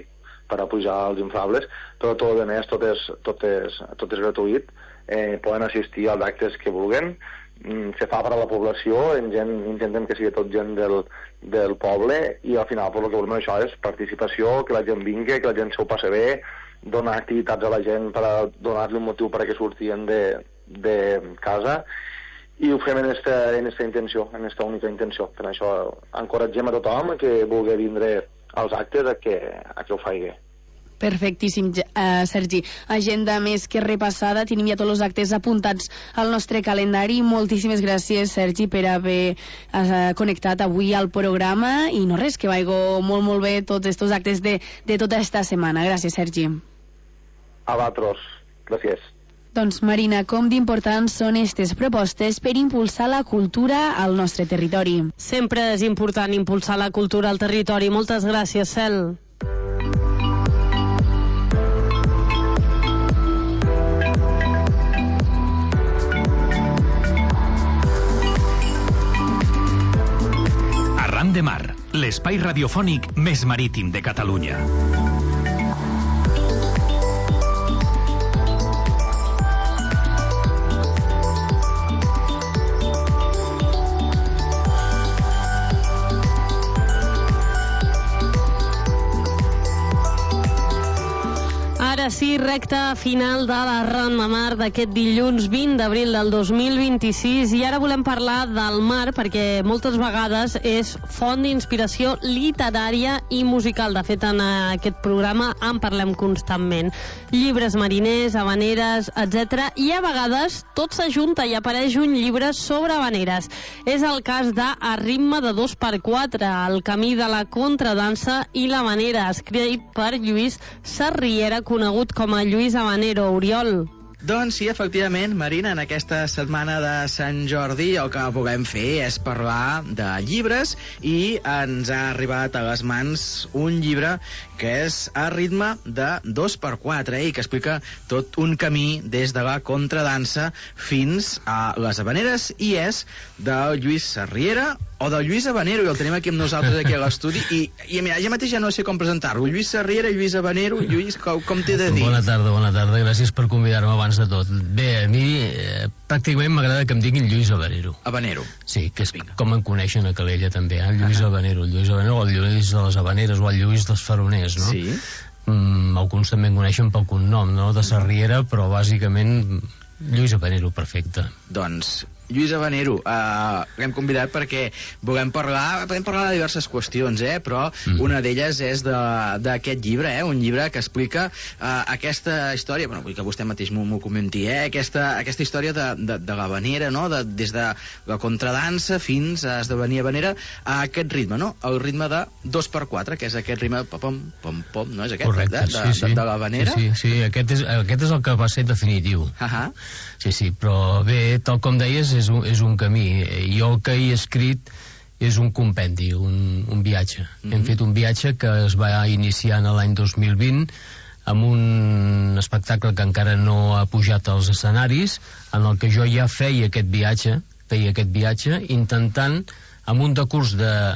per a pujar als inflables, però tot el més, tot és gratuït. Poden assistir als actes que vulguen. Se fa per a la població, intentem que sigui tot gent del poble, i al final el que volem això és participació, que la gent vingui, que la gent s'ho passi bé, donar activitats a la gent per a donar-li un motiu perquè surtien de casa, i ho fem en esta intenció, en esta única intenció. Per això encoratgem a tothom que vulgui vindre als actes a que ho faci. Perfectíssim, Sergi. Agenda més que repassada, tenim ja tots els actes apuntats al nostre calendari. Moltíssimes gràcies, Sergi, per haver connectat avui al programa, i no res, que vagi molt, molt bé tots aquests actes de tota esta setmana. Gràcies, Sergi. A vosaltres. Gràcies. Doncs, Marina, com d'importants són aquestes propostes per impulsar la cultura al nostre territori? Sempre és important impulsar la cultura al territori. Moltes gràcies, Cel. Arran de Mar, l'espai radiofònic més marítim de Catalunya. Ara sí, recta final de la Arran de Mar d'aquest dilluns 20 d'abril del 2026, i ara volem parlar del mar perquè moltes vegades és font d'inspiració literària i musical. De fet, en aquest programa en parlem constantment. Llibres mariners, havaneres, etc. I a vegades tot s'ajunta i apareix un llibre sobre havaneres. És el cas de A ritme de 2x4, el camí de la contradansa i l'havanera, escrit per Lluís Sarriera, conegut com a Lluís Habanero. Oriol. Doncs sí, efectivament, Marina, en aquesta setmana de Sant Jordi el que puguem fer és parlar de llibres, i ens ha arribat a les mans un llibre que és A ritme de 2x4, i que explica tot un camí des de la contradansa fins a les havaneres, i és del Lluís Sarriera o del Lluís Habanero, i el tenim aquí amb nosaltres aquí a l'estudi, i mira, ja mateix ja no sé com presentar-lo. Lluís Sarriera, Lluís Habanero. Lluís, com t'he de dir? Bona tarda, gràcies per convidar-me abans de tot. Bé, a mi pràcticament m'agrada que em diguin Lluís Habanero. Habanero. Sí, que és com em coneixen a Calella també, Lluís Habanero. El Lluís Habanero, o el Lluís de les Havaneres, o el Lluís dels Faroners, no? Sí. Alguns també em coneixen pel cognom, no?, de Sarriera, però bàsicament Lluís Habanero, perfecte. Doncs Lluís Habanero, l'hem convidat perquè podem parlar de diverses qüestions, però una d'elles és d'aquest llibre, un llibre que explica aquesta història, bueno, vull que vostè mateix m'ho comenti, aquesta història de l'havanera, no?, des de la contradansa fins a esdevenir havanera, a aquest ritme, no?, el ritme de 2x4, que és aquest ritme pom, pom, pom, no és aquest? Correcte, de l'havanera? Sí, aquest és el que va ser definitiu. Sí, però bé, tal com deies, és un camí. Jo el que he escrit és un compendi, un viatge. Hem fet un viatge que es va iniciar en l'any 2020 amb un espectacle que encara no ha pujat als escenaris, en el que jo ja feia aquest viatge intentant, amb un decurs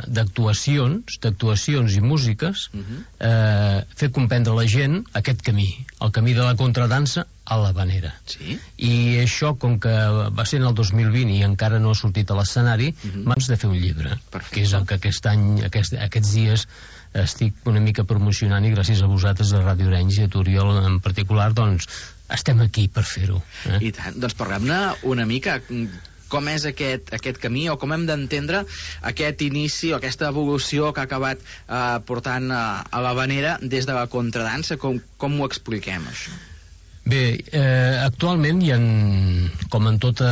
d'actuacions i músiques, fer comprendre a la gent aquest camí, el camí de la contradansa a l'havanera. Sí? I això, com que va ser en el 2020 i encara no ha sortit a l'escenari, m'han de fer un llibre. Perfecte. Que és el que aquest any, aquests dies, estic una mica promocionant, i gràcies a vosaltres, a Ràdio Arenys i a Oriol en particular, doncs estem aquí per fer-ho. I tant. Doncs parlem-ne una mica. Com és aquest camí, o com hem d'entendre aquest inici o aquesta evolució que ha acabat portant a l'havanera des de la contradansa? Com ho expliquem, això? Bé, actualment hi ha, com en tota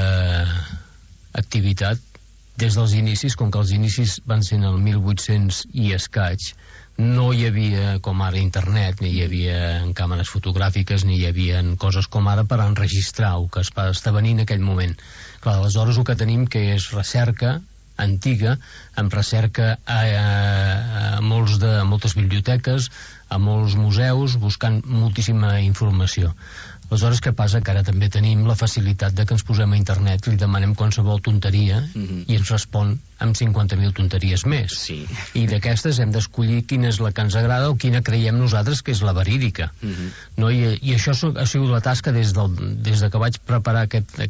activitat, des dels inicis, com que els inicis van ser en el 1800 i escaig, no hi havia, com ara, internet, ni hi havia càmeres fotogràfiques, ni hi havia coses com ara per enregistrar el que es va esdevenir en aquell moment. Clar, aleshores el que tenim que és recerca antiga, amb recerca a moltes biblioteques, a molts museus buscant moltíssima informació. Aleshores, què passa? Que ara també tenim la facilitat de que ens posem a internet, li demanem qualsevol tonteria i ens respon amb 50.000 tonteries més. Sí. I d'aquestes hem d'escollir quina és la que ens agrada o quina creiem nosaltres que és la verídica. No? I això ha sigut la tasca des que vaig preparar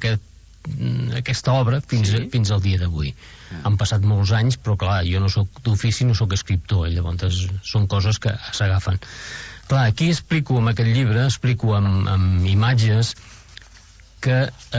aquesta obra fins al dia d'avui. Han passat molts anys, però clar, jo no soc d'ofici, no soc escriptor, llavors són coses que s'agafen. Clar, aquí explico, amb aquest llibre, explico amb imatges que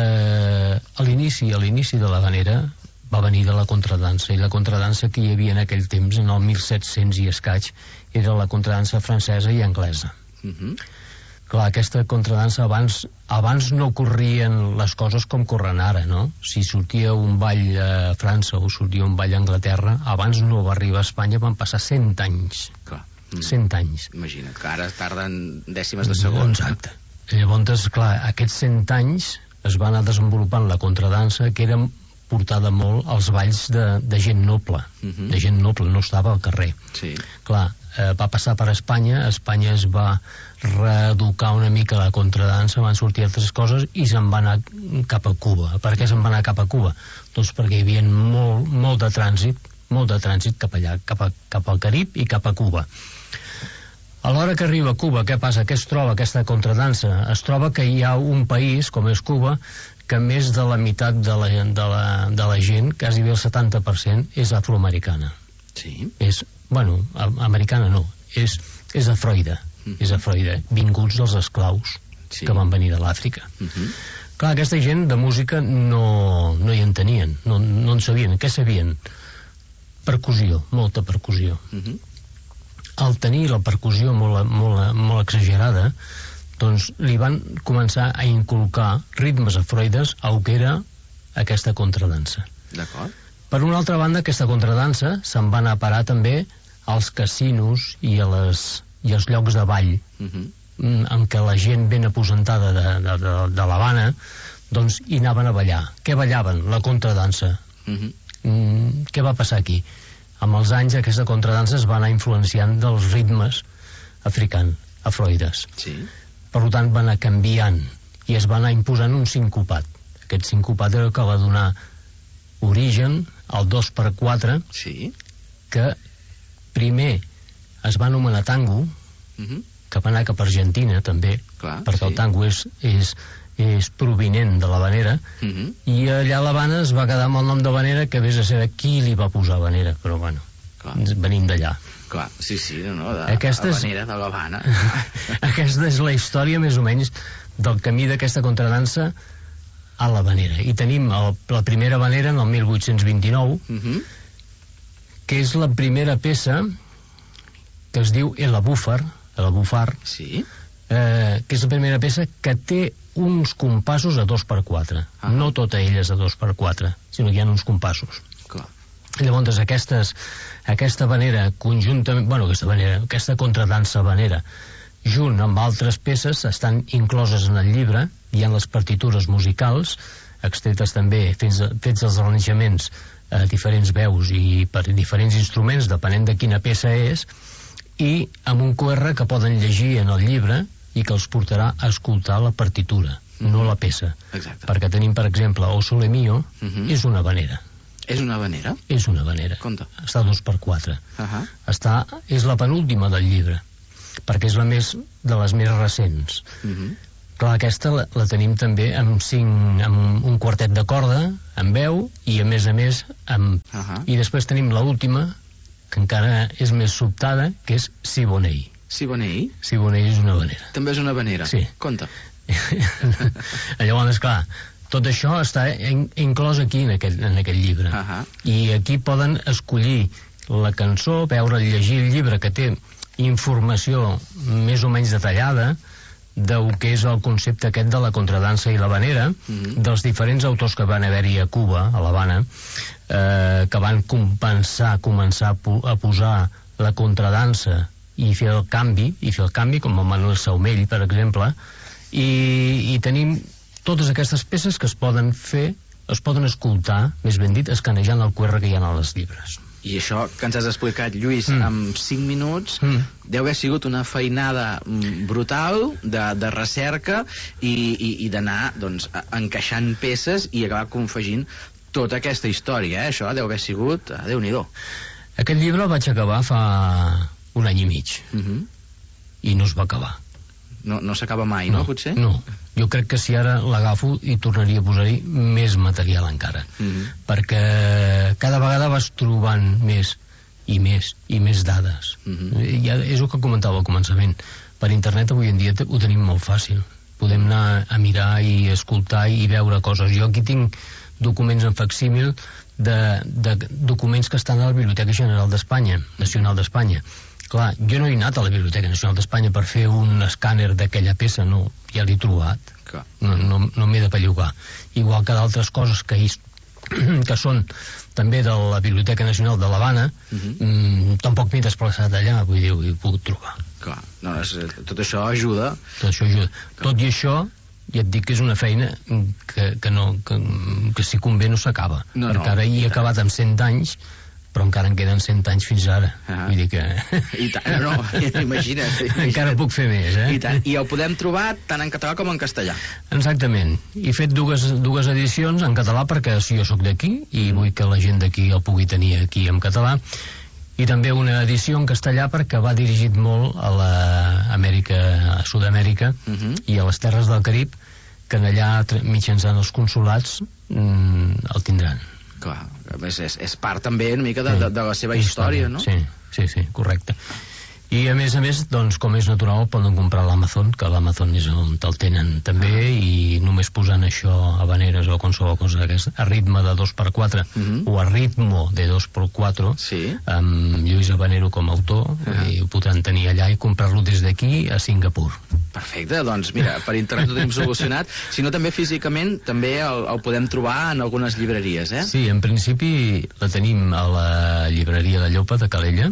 a l'inici de l'Havanera va venir de la contradansa, i la contradansa que hi havia en aquell temps, en el 1700 i escaig, era la contradansa francesa i anglesa. Clar, aquesta contradansa abans no corrien les coses com corren ara, no? Si sortia un ball a França o sortia un ball a Anglaterra, abans no va arribar a Espanya, van passar 100 anys. Clar. 100 anys. Imagina't que ara tarden dècimes de segon. Exacte. Llavors, clar, aquests 100 anys es va anar desenvolupant la contradansa, que era portada molt als balls de gent noble. De gent noble, no estava al carrer. Sí. Clar, va passar per Espanya es va reeducar una mica la contradansa, van sortir altres coses i se'n va anar cap a Cuba. Per què se'n va anar cap a Cuba? Doncs perquè hi havia molt de trànsit cap allà, cap al Carib i cap a Cuba. A l'hora que arriba a Cuba, què passa? Què es troba aquesta contradansa? Es troba que hi ha un país, com és Cuba, que més de la meitat de la gent, quasi bé el 70%, és afroamericana. Sí. Americana no, és afroide. És afroide, vinguts dels esclaus que van venir de l'Àfrica. Clar, aquesta gent de música no hi en tenien, no en sabien. Què sabien? Percussió, molta percussió. Al tenir la percussió molt exagerada, doncs li van començar a inculcar ritmes afroides al que era aquesta contradansa. D'acord. Per una altra banda, aquesta contradansa se'n va anar a parar també als casinos i als llocs de ball en què la gent ben aposentada de l'Havana doncs hi anaven a ballar. Què ballaven? La contradansa. Què va passar aquí? Amb els anys aquesta contradansa es va anar influenciant dels ritmes africans, afroides. Sí. Per tant va anar canviant i es va anar imposant un sincopat. Aquest sincopat era el que va donar origen al 2x4, que primer es va anomenar tango, que va anar cap a Argentina també, perquè el tango és provinent de l'Havanera, i allà a l'Havana es va quedar amb el nom de Havanera, que vés a saber qui li va posar Havanera, però bueno, venim d'allà. Clar, sí, Havanera de l'Havana. Aquesta és la història més o menys del camí d'aquesta contradansa a l'Havanera. I tenim la primera Havanera en el 1829, que és la primera peça que es diu El Abúfar, que és la primera peça que té uns compassos a 2x4. No tota ella és a 2x4, sinó que hi ha uns compassos. Llavors aquesta havanera conjuntament, aquesta contradansa havanera junt amb altres peces estan incloses en el llibre. Hi ha les partitures musicals extretes també, fets els arranjaments a diferents veus i per diferents instruments, depenent de quina peça és, i amb un QR que poden llegir en el llibre i que els portarà a escoltar la partitura, no la peça. Exacte. Perquè tenim, per exemple, O Sole Mio, és una havanera. És una havanera? És una havanera. Compte. Està a 2x4. És la penúltima del llibre, perquè és de les més recents. Clar, aquesta la tenim també amb un quartet de corda, amb veu, i a més i després tenim l'última, que encara és més sobtada, que és Siboney. Siboney? Siboney és una havanera. També és una havanera? Sí. Compte. Llavors, clar, tot això està inclòs aquí en aquest llibre. I aquí poden escollir la cançó, llegir el llibre, que té informació més o menys detallada del que és el concepte aquest de la contradansa i l'havanera, dels diferents autors que van haver-hi a Cuba, a l'Havana, que van començar a posar la contradansa i fer el canvi, com el Manuel Saumell, per exemple, i tenim totes aquestes peces que es poden escoltar, més ben dit, escanejant el QR que hi ha als llibres. I això que ens has explicat, Lluís, en 5 minuts, deu haver sigut una feinada brutal de recerca i d'anar doncs, encaixant peces i acabar confegint tota aquesta història, Això deu haver sigut... Déu-n'hi-do. Aquest llibre el vaig acabar fa un any i mig. I no es va acabar. No s'acaba mai, no, potser? No. Jo crec que si ara l'agafo hi tornaria a posar-hi més material encara. Perquè cada vegada vas trobant més i més dades. Ja és el que comentava al començament. Per internet avui en dia ho tenim molt fàcil. Podem anar a mirar i escoltar i veure coses. Jo aquí tinc documents en facsímil de documents que estan a la Biblioteca General d'Espanya, Nacional d'Espanya. Clar, jo no he anat a la Biblioteca Nacional d'Espanya per fer un escàner d'aquella peça, no, ja l'he trobat. No m'he de bellugar. Igual que d'altres coses que són també de la Biblioteca Nacional de l'Havana, tampoc m'he desplaçat allà, vull dir, ho he pogut trobar. Clar, tot això ajuda. Tot i això, ja et dic que és una feina que si convé no s'acaba. Perquè ara hi he acabat amb 100 anys, però encara en queden 100 anys fins ara. Vull dir que... I tant, imagina't. Encara puc fer més, I tant. I el podem trobar tant en català com en castellà. Exactament. He fet dues edicions en català perquè jo sóc d'aquí i vull que la gent d'aquí el pugui tenir aquí en català, i també una edició en castellà perquè va dirigit molt a Sud-amèrica i a les terres del Carib, que allà mitjançant els consulats el tindran. Clar, és part també una mica de la seva història, no? Sí, correcte. I a més, doncs, com és natural, poden comprar l'Amazon, que l'Amazon és on te'l tenen també, i només posant això a Habaneres o qualsevol cosa d'aquesta, a ritme de 2x4 o a ritmo de 2x4, amb Lluís Habanero com a autor, i ho podran tenir allà i comprar-lo des d'aquí a Singapur. Perfecte, doncs mira, per internet ho tenim solucionat. Si no, també físicament també el podem trobar en algunes llibreries, Sí, en principi la tenim a la llibreria de Llopa de Calella,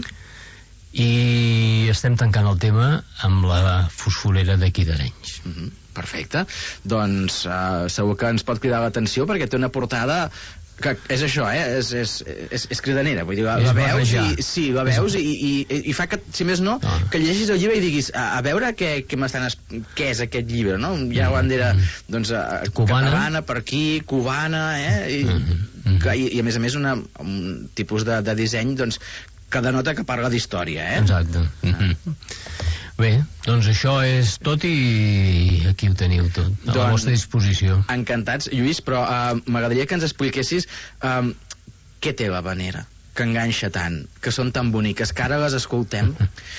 i estem tancant el tema amb la fosforera d'aquí d'Arenys. Perfecte, doncs segur que ens pot cridar l'atenció perquè té una portada que és això, és cridanera, vull dir, la veus i fa que, si més no, que llegeixis el llibre i diguis, a veure què és aquest llibre, no? Hi ha una bandera, doncs, catalana per aquí, cubana, i a més un tipus de disseny, doncs, que denota que parla d'història, Exacte. Bé, doncs això és tot i aquí ho teniu tot, a la vostra disposició. Encantats, Lluís, però m'agradaria que ens expliquessis què té l'Habanera, que enganxa tant, que són tan boniques, que ara les escoltem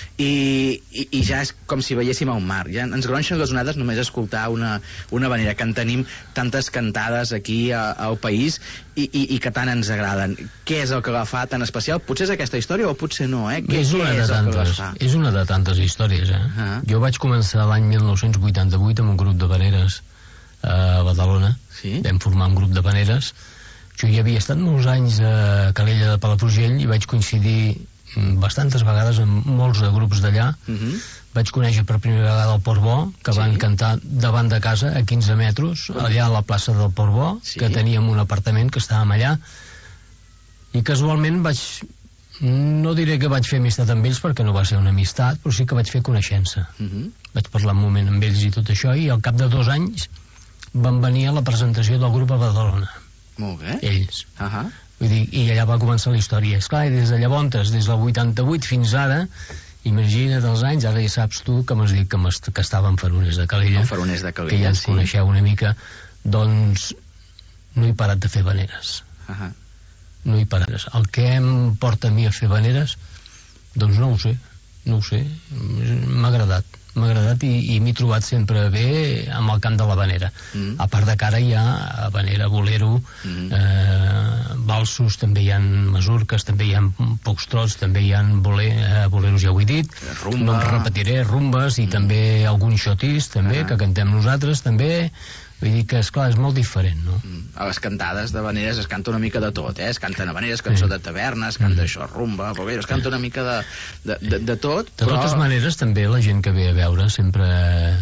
i ja és com si veiéssim el mar. Ja ens gronxen les onades només escoltar una habanera, que en tenim tantes cantades aquí al país i que tant ens agraden. Què és el que la fa tan especial? Potser és aquesta història o potser no, És una de tantes històries, Jo vaig començar l'any 1988 amb un grup d'habaneres a Badalona. Vam formar un grup d'habaneres. Jo hi havia estat molts anys a Calella de Palafrugell i vaig coincidir bastantes vegades amb molts de grups d'allà. Vaig conèixer per primera vegada el Portbó, que van cantar davant de casa a 15 metres, allà a la plaça del Portbó, que teníem un apartament que estàvem allà, i casualment no diré que vaig fer amistat amb ells perquè no va ser una amistat, però sí que vaig fer coneixença. Vaig parlar un moment amb ells i tot això, i al cap de 2 anys van venir a la presentació del grup a Badalona. Molt bé. Ells. Vull dir, i allà va començar la història. Esclar, des de llavors, des del 88 fins ara, imagina't els anys, ara ja saps tu que m'has dit que estava en Faroners de Calella, que ja ens coneixeu una mica, doncs no he parat de fer habaneres. No he parat. El que em porta a mi a fer habaneres, doncs no ho sé, m'ha agradat i m'he trobat sempre bé amb el cant de l'habanera. A part de que ara hi ha habanera, bolero, valsos, també hi ha masurques, també hi ha foxtrots, també hi ha boleros, ja ho he dit, no em repetiré, rumbes, i també alguns xotis també, que cantem nosaltres també. Vull dir que, esclar, és molt diferent, no? A les cantades d'habaneres es canta una mica de tot, es canten habaneres, cançó de taverna, es canta això, rumba, bolero, es canta una mica de tot. De totes maneres, també la gent que ve a veure sempre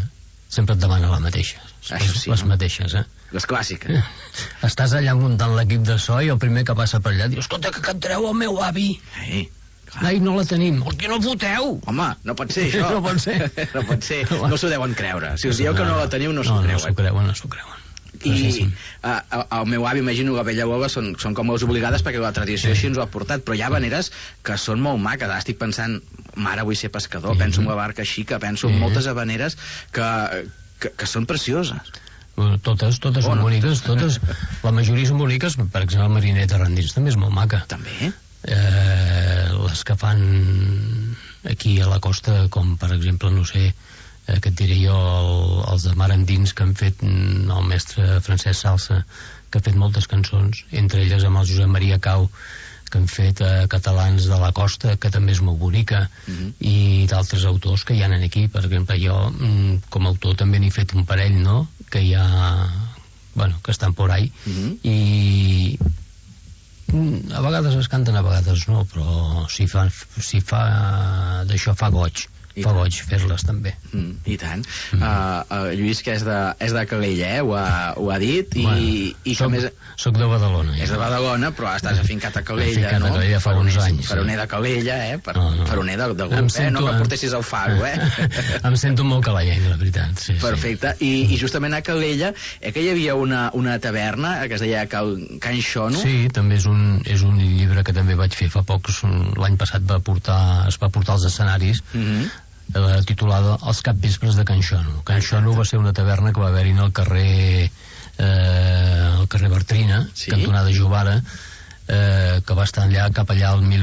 sempre et demana la mateixa. Les mateixes, Les clàssiques. Estàs allà muntant l'equip de so i el primer que passa per allà diu, escolta, que cantareu el meu avi. Ai, no la tenim. Hòstia, no foteu! Home, no pot ser això. No pot ser. No pot ser. No s'ho deuen creure. Si us dieu que no la teniu, no s'ho creuen. No s'ho creuen. I el meu avi, imagino, la vella bola són com les obligades perquè la tradició així ens ho ha portat, però hi ha maneres que són molt maques. Ara estic pensant, mare, vull ser pescador, penso en la barca xica, penso en moltes habaneres que són precioses. Totes són boniques, la majoria són boniques. Per exemple, el mariner de Randins també és molt maca. També? Les que fan aquí a la costa, com per exemple, no sé, que et diré jo, els de Mar Endins, que han fet el mestre Francesc Salsa, que ha fet moltes cançons, entre elles amb el Josep Maria Cau, que han fet Catalans de la Costa, que també és molt bonica, i d'altres autors que hi ha aquí. Per exemple, jo, com a autor, també n'he fet un parell, no?, que hi ha, bueno, que estan por ahí, i a vegades es canten, a vegades no, però si fa d'això fa goig. Fa goig fer-les també. I tant. Lluís, que és de Calella, ho ha dit, i soc de Badalona. És de Badalona, però estàs afincat a Calella, no? A Calella fa uns anys. Faroner de Calella, faroner de grup, no que portessis el faro, Em sento molt calellenc, la veritat. Perfecte. I justament a Calella que hi havia una taverna que es deia Can Xono. Sí, també és un llibre que també vaig fer fa pocs. L'any passat es va portar als escenaris, titulada Els capvespres de Can Xono. Can Xono va ser una taverna que va haver-hi al carrer Bartrina, cantonada Jovara, que va estar allà cap allà el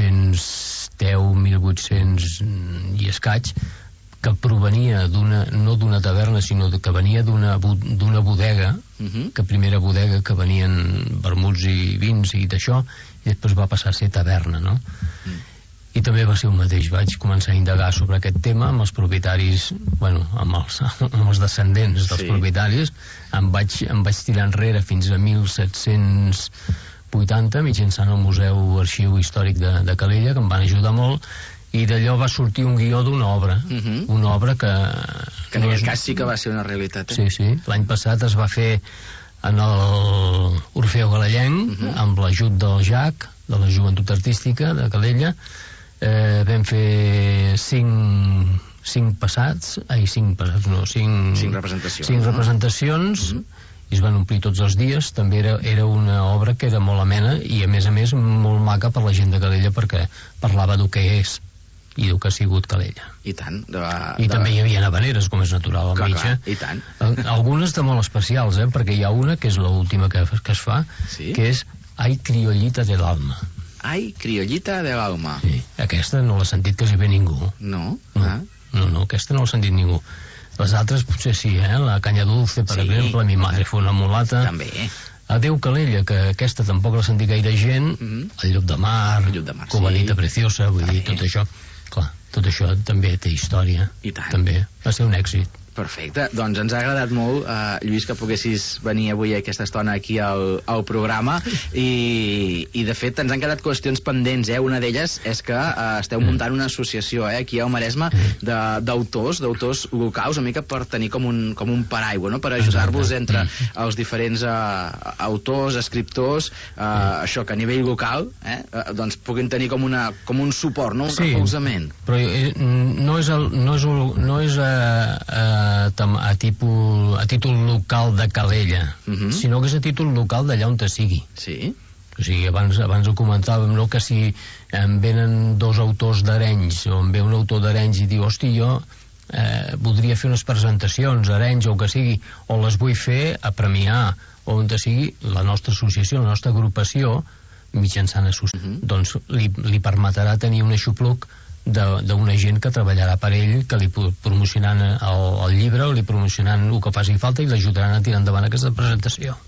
1810-1800 i escaig, que provenia no d'una taverna, sinó que venia d'una bodega, que primera bodega que venien vermuts i vins i d'això, i després va passar a ser taverna, no? I també va ser el mateix, vaig començar a indagar sobre aquest tema amb els propietaris, amb els descendents dels propietaris, em vaig tirar enrere fins a 1780 mitjançant el Museu Arxiu Històric de Calella, que em van ajudar molt, i d'allò va sortir un guió d'una obra, una obra que en aquest cas sí que va ser una realitat. Sí, l'any passat es va fer en l'Orfeo Galellenc, amb l'ajut del JAC, de la Joventut Artística de Calella. Vam fer 5 representacions, i es van omplir tots els dies. També era una obra que era molt amena i a més molt maca per la gent de Calella, perquè parlava del que és i del que ha sigut Calella. I tant. I també hi havia habaneres, com és natural, al mig. I tant. Algunes de molt especials, perquè hi ha una que és l'última que es fa, que és Ai, criollita de l'alma. Ai, criollita de l'alma. Sí, aquesta no l'ha sentit quasi bé ningú. No? No, aquesta no l'ha sentit ningú. Les altres potser sí, la Canya Dulce, per exemple, Mi madre fue una mulata. També. Adeu Calella, que aquesta tampoc l'ha sentit gaire gent. El Llop de Mar, Cubanita Preciosa, vull dir, tot això. Clar, tot això també té història. I tant. També va ser un èxit. Perfecte, doncs ens ha agradat molt, Lluís, que poguessis venir avui a aquesta estona aquí al programa, i de fet ens han quedat qüestions pendents, una d'elles és que esteu muntant una associació aquí al Maresme d'autors locals, una mica per tenir com un paraigua, no? Per ajudar-vos entre els diferents autors, escriptors, això, que a nivell local doncs puguin tenir com un suport, no? Un recolzament. Però no és a títol local de Calella, sinó que és a títol local d'allà on te sigui. Sí? O sigui, abans ho comentàvem, no?, que si em venen 2 autors d'Arenys, o em ve un autor d'Arenys i diu, hosti, jo voldria fer unes presentacions a Arenys o que sigui, o les vull fer a Premià, o on te sigui, la nostra associació, la nostra agrupació, mitjançant doncs li permetrà tenir un aixopluc d'una gent que treballarà per ell, que li promocionant el llibre o li promocionant el que faci falta i l'ajudaran a tirar endavant aquesta presentació.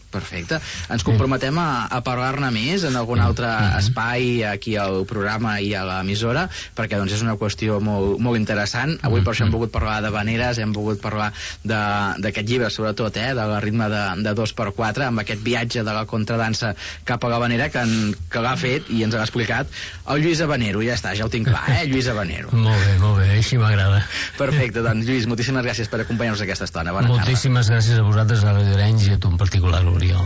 Perfecte. Ens comprometem a parlar-ne més en algun altre espai aquí al programa i a l'emissora, perquè doncs és una qüestió molt interessant. Avui per això hem volgut parlar d'havaneres, hem volgut parlar d'aquest llibre, sobretot, del ritme de 2x4, amb aquest viatge de la contradansa cap a l'havanera que l'ha fet i ens l'ha explicat el Lluís Havanero. Ja està, ja ho tinc clar, Lluís Havanero. Molt bé, així m'agrada. Perfecte, doncs Lluís, moltíssimes gràcies per acompanyar-nos aquesta estona. Bona tarda. Moltíssimes gràcies a vosaltres, a Radio Arenys, i a tu en particular, Oriol.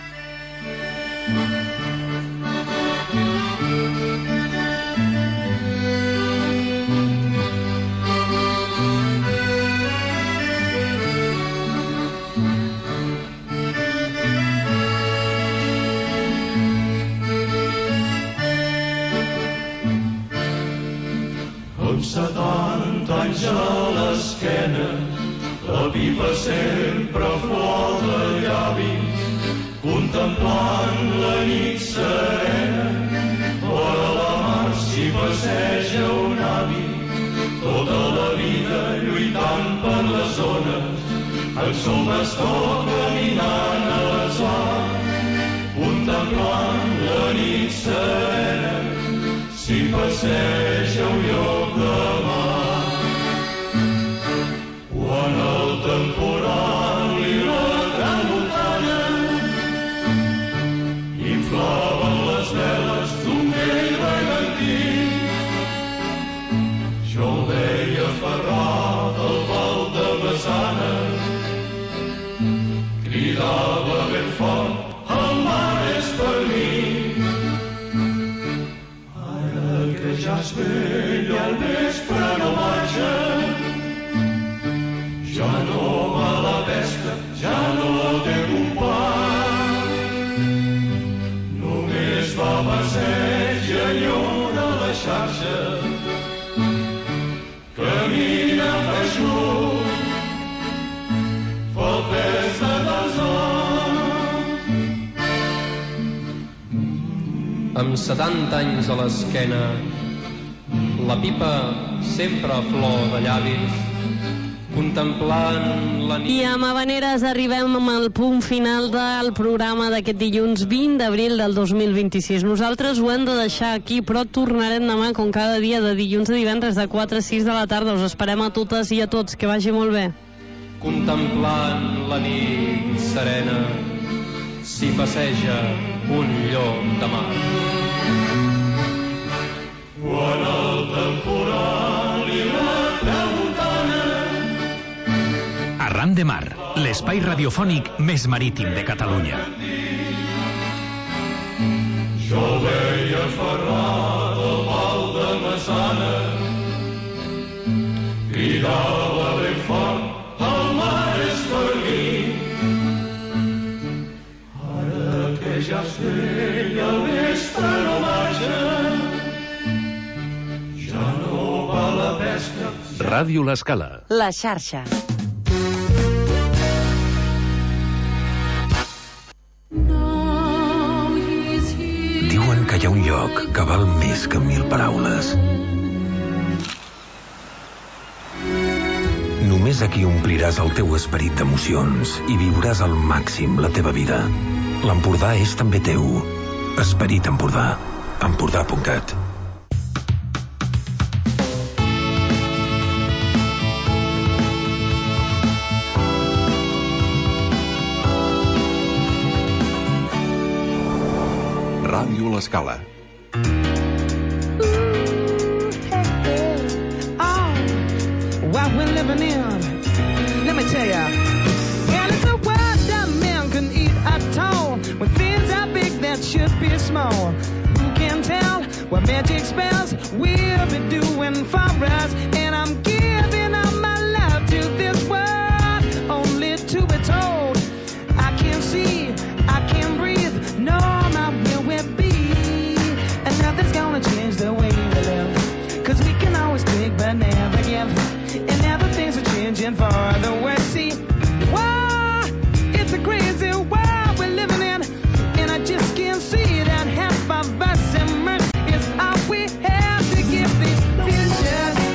Amb 70 anys a l'esquena, la pipa sempre flor de llavis, contemplant la nit serena, vora la mar s'hi passeja un avi, tota la vida lluitant per les zones, en son bastó caminant a l'atzar, contemplant la nit serena, s'hi passeja un lloc de mar. Quan el temporal i la tramuntana inflaven les veles d'un vell bergantí, jo el veia aferrat al pal de Massana, cridava ben fort, el mar és per mi. Ara que ja és vell al vespre no marxa, ja no va a la pesca, ja no té company. Només va a passeig i enllora la xarxa, camina feixut, fa el pes de tants anys. Amb 70 anys a l'esquena, la pipa sempre a flor de llavis, contemplant la nit... I amb Havaneres arribem al punt final del programa d'aquest dilluns 20 d'abril del 2026. Nosaltres ho hem de deixar aquí, però tornarem demà, com cada dia, de dilluns a divendres, de 4 a 6 de la tarda. Us esperem a totes i a tots. Que vagi molt bé. Contemplant la nit serena, s'hi passeja un llop de mar. Quan el temporal i la tramuntana... Arran de Mar, l'espai radiofònic més marítim de Catalunya. Jo veia aferrat al pal de Massana, cridava ben fort, el mar és per mi. Ara que ja és vell, al vespre no marxa, ja no va a la pesca. Ràdio L'Escala. La xarxa. Diuen que hi ha un lloc que val més que 1000 paraules. Només aquí ompliràs el teu esperit d'emocions i viuràs al màxim la teva vida. L'Empordà és també teu. Esperit Empordà. Empordà.cat. Ràdio L'Escala. What we're living in, let me tell ya. And it's a world that man can eat at all, when things are big that should be small. Who can tell what magic spells we'll be doing for us? And I'm giving up my love to this world, only to be told I can't see, I can't breathe, no, my will will be. And nothing's gonna change the way we live, 'cause we can always take but never give. And now the things are changing for the worse. See, wow, it's a crazy world we're living in, and I just can't see that half of us immersed is all we have to give these futures.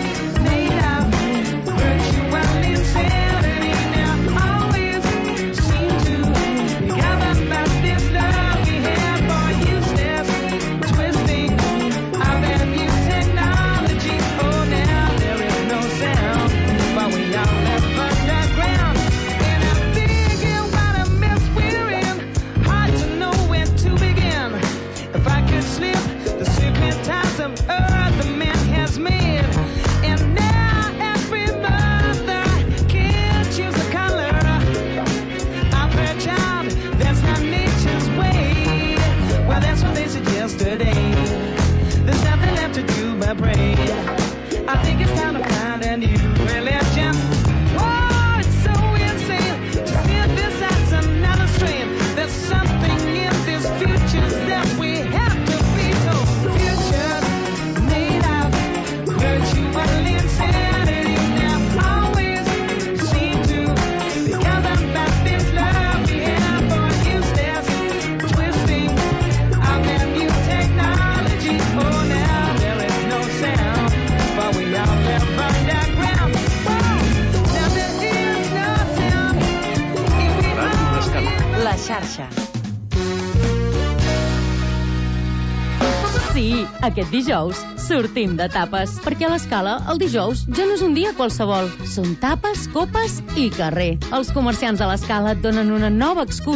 xarxa. Sí, aquest dijous sortim de tapes, perquè a l'Escala el dijous ja no és un dia qualsevol. Són tapes, copes i carrer. Els comerciants de l'Escala et donen una nova excusa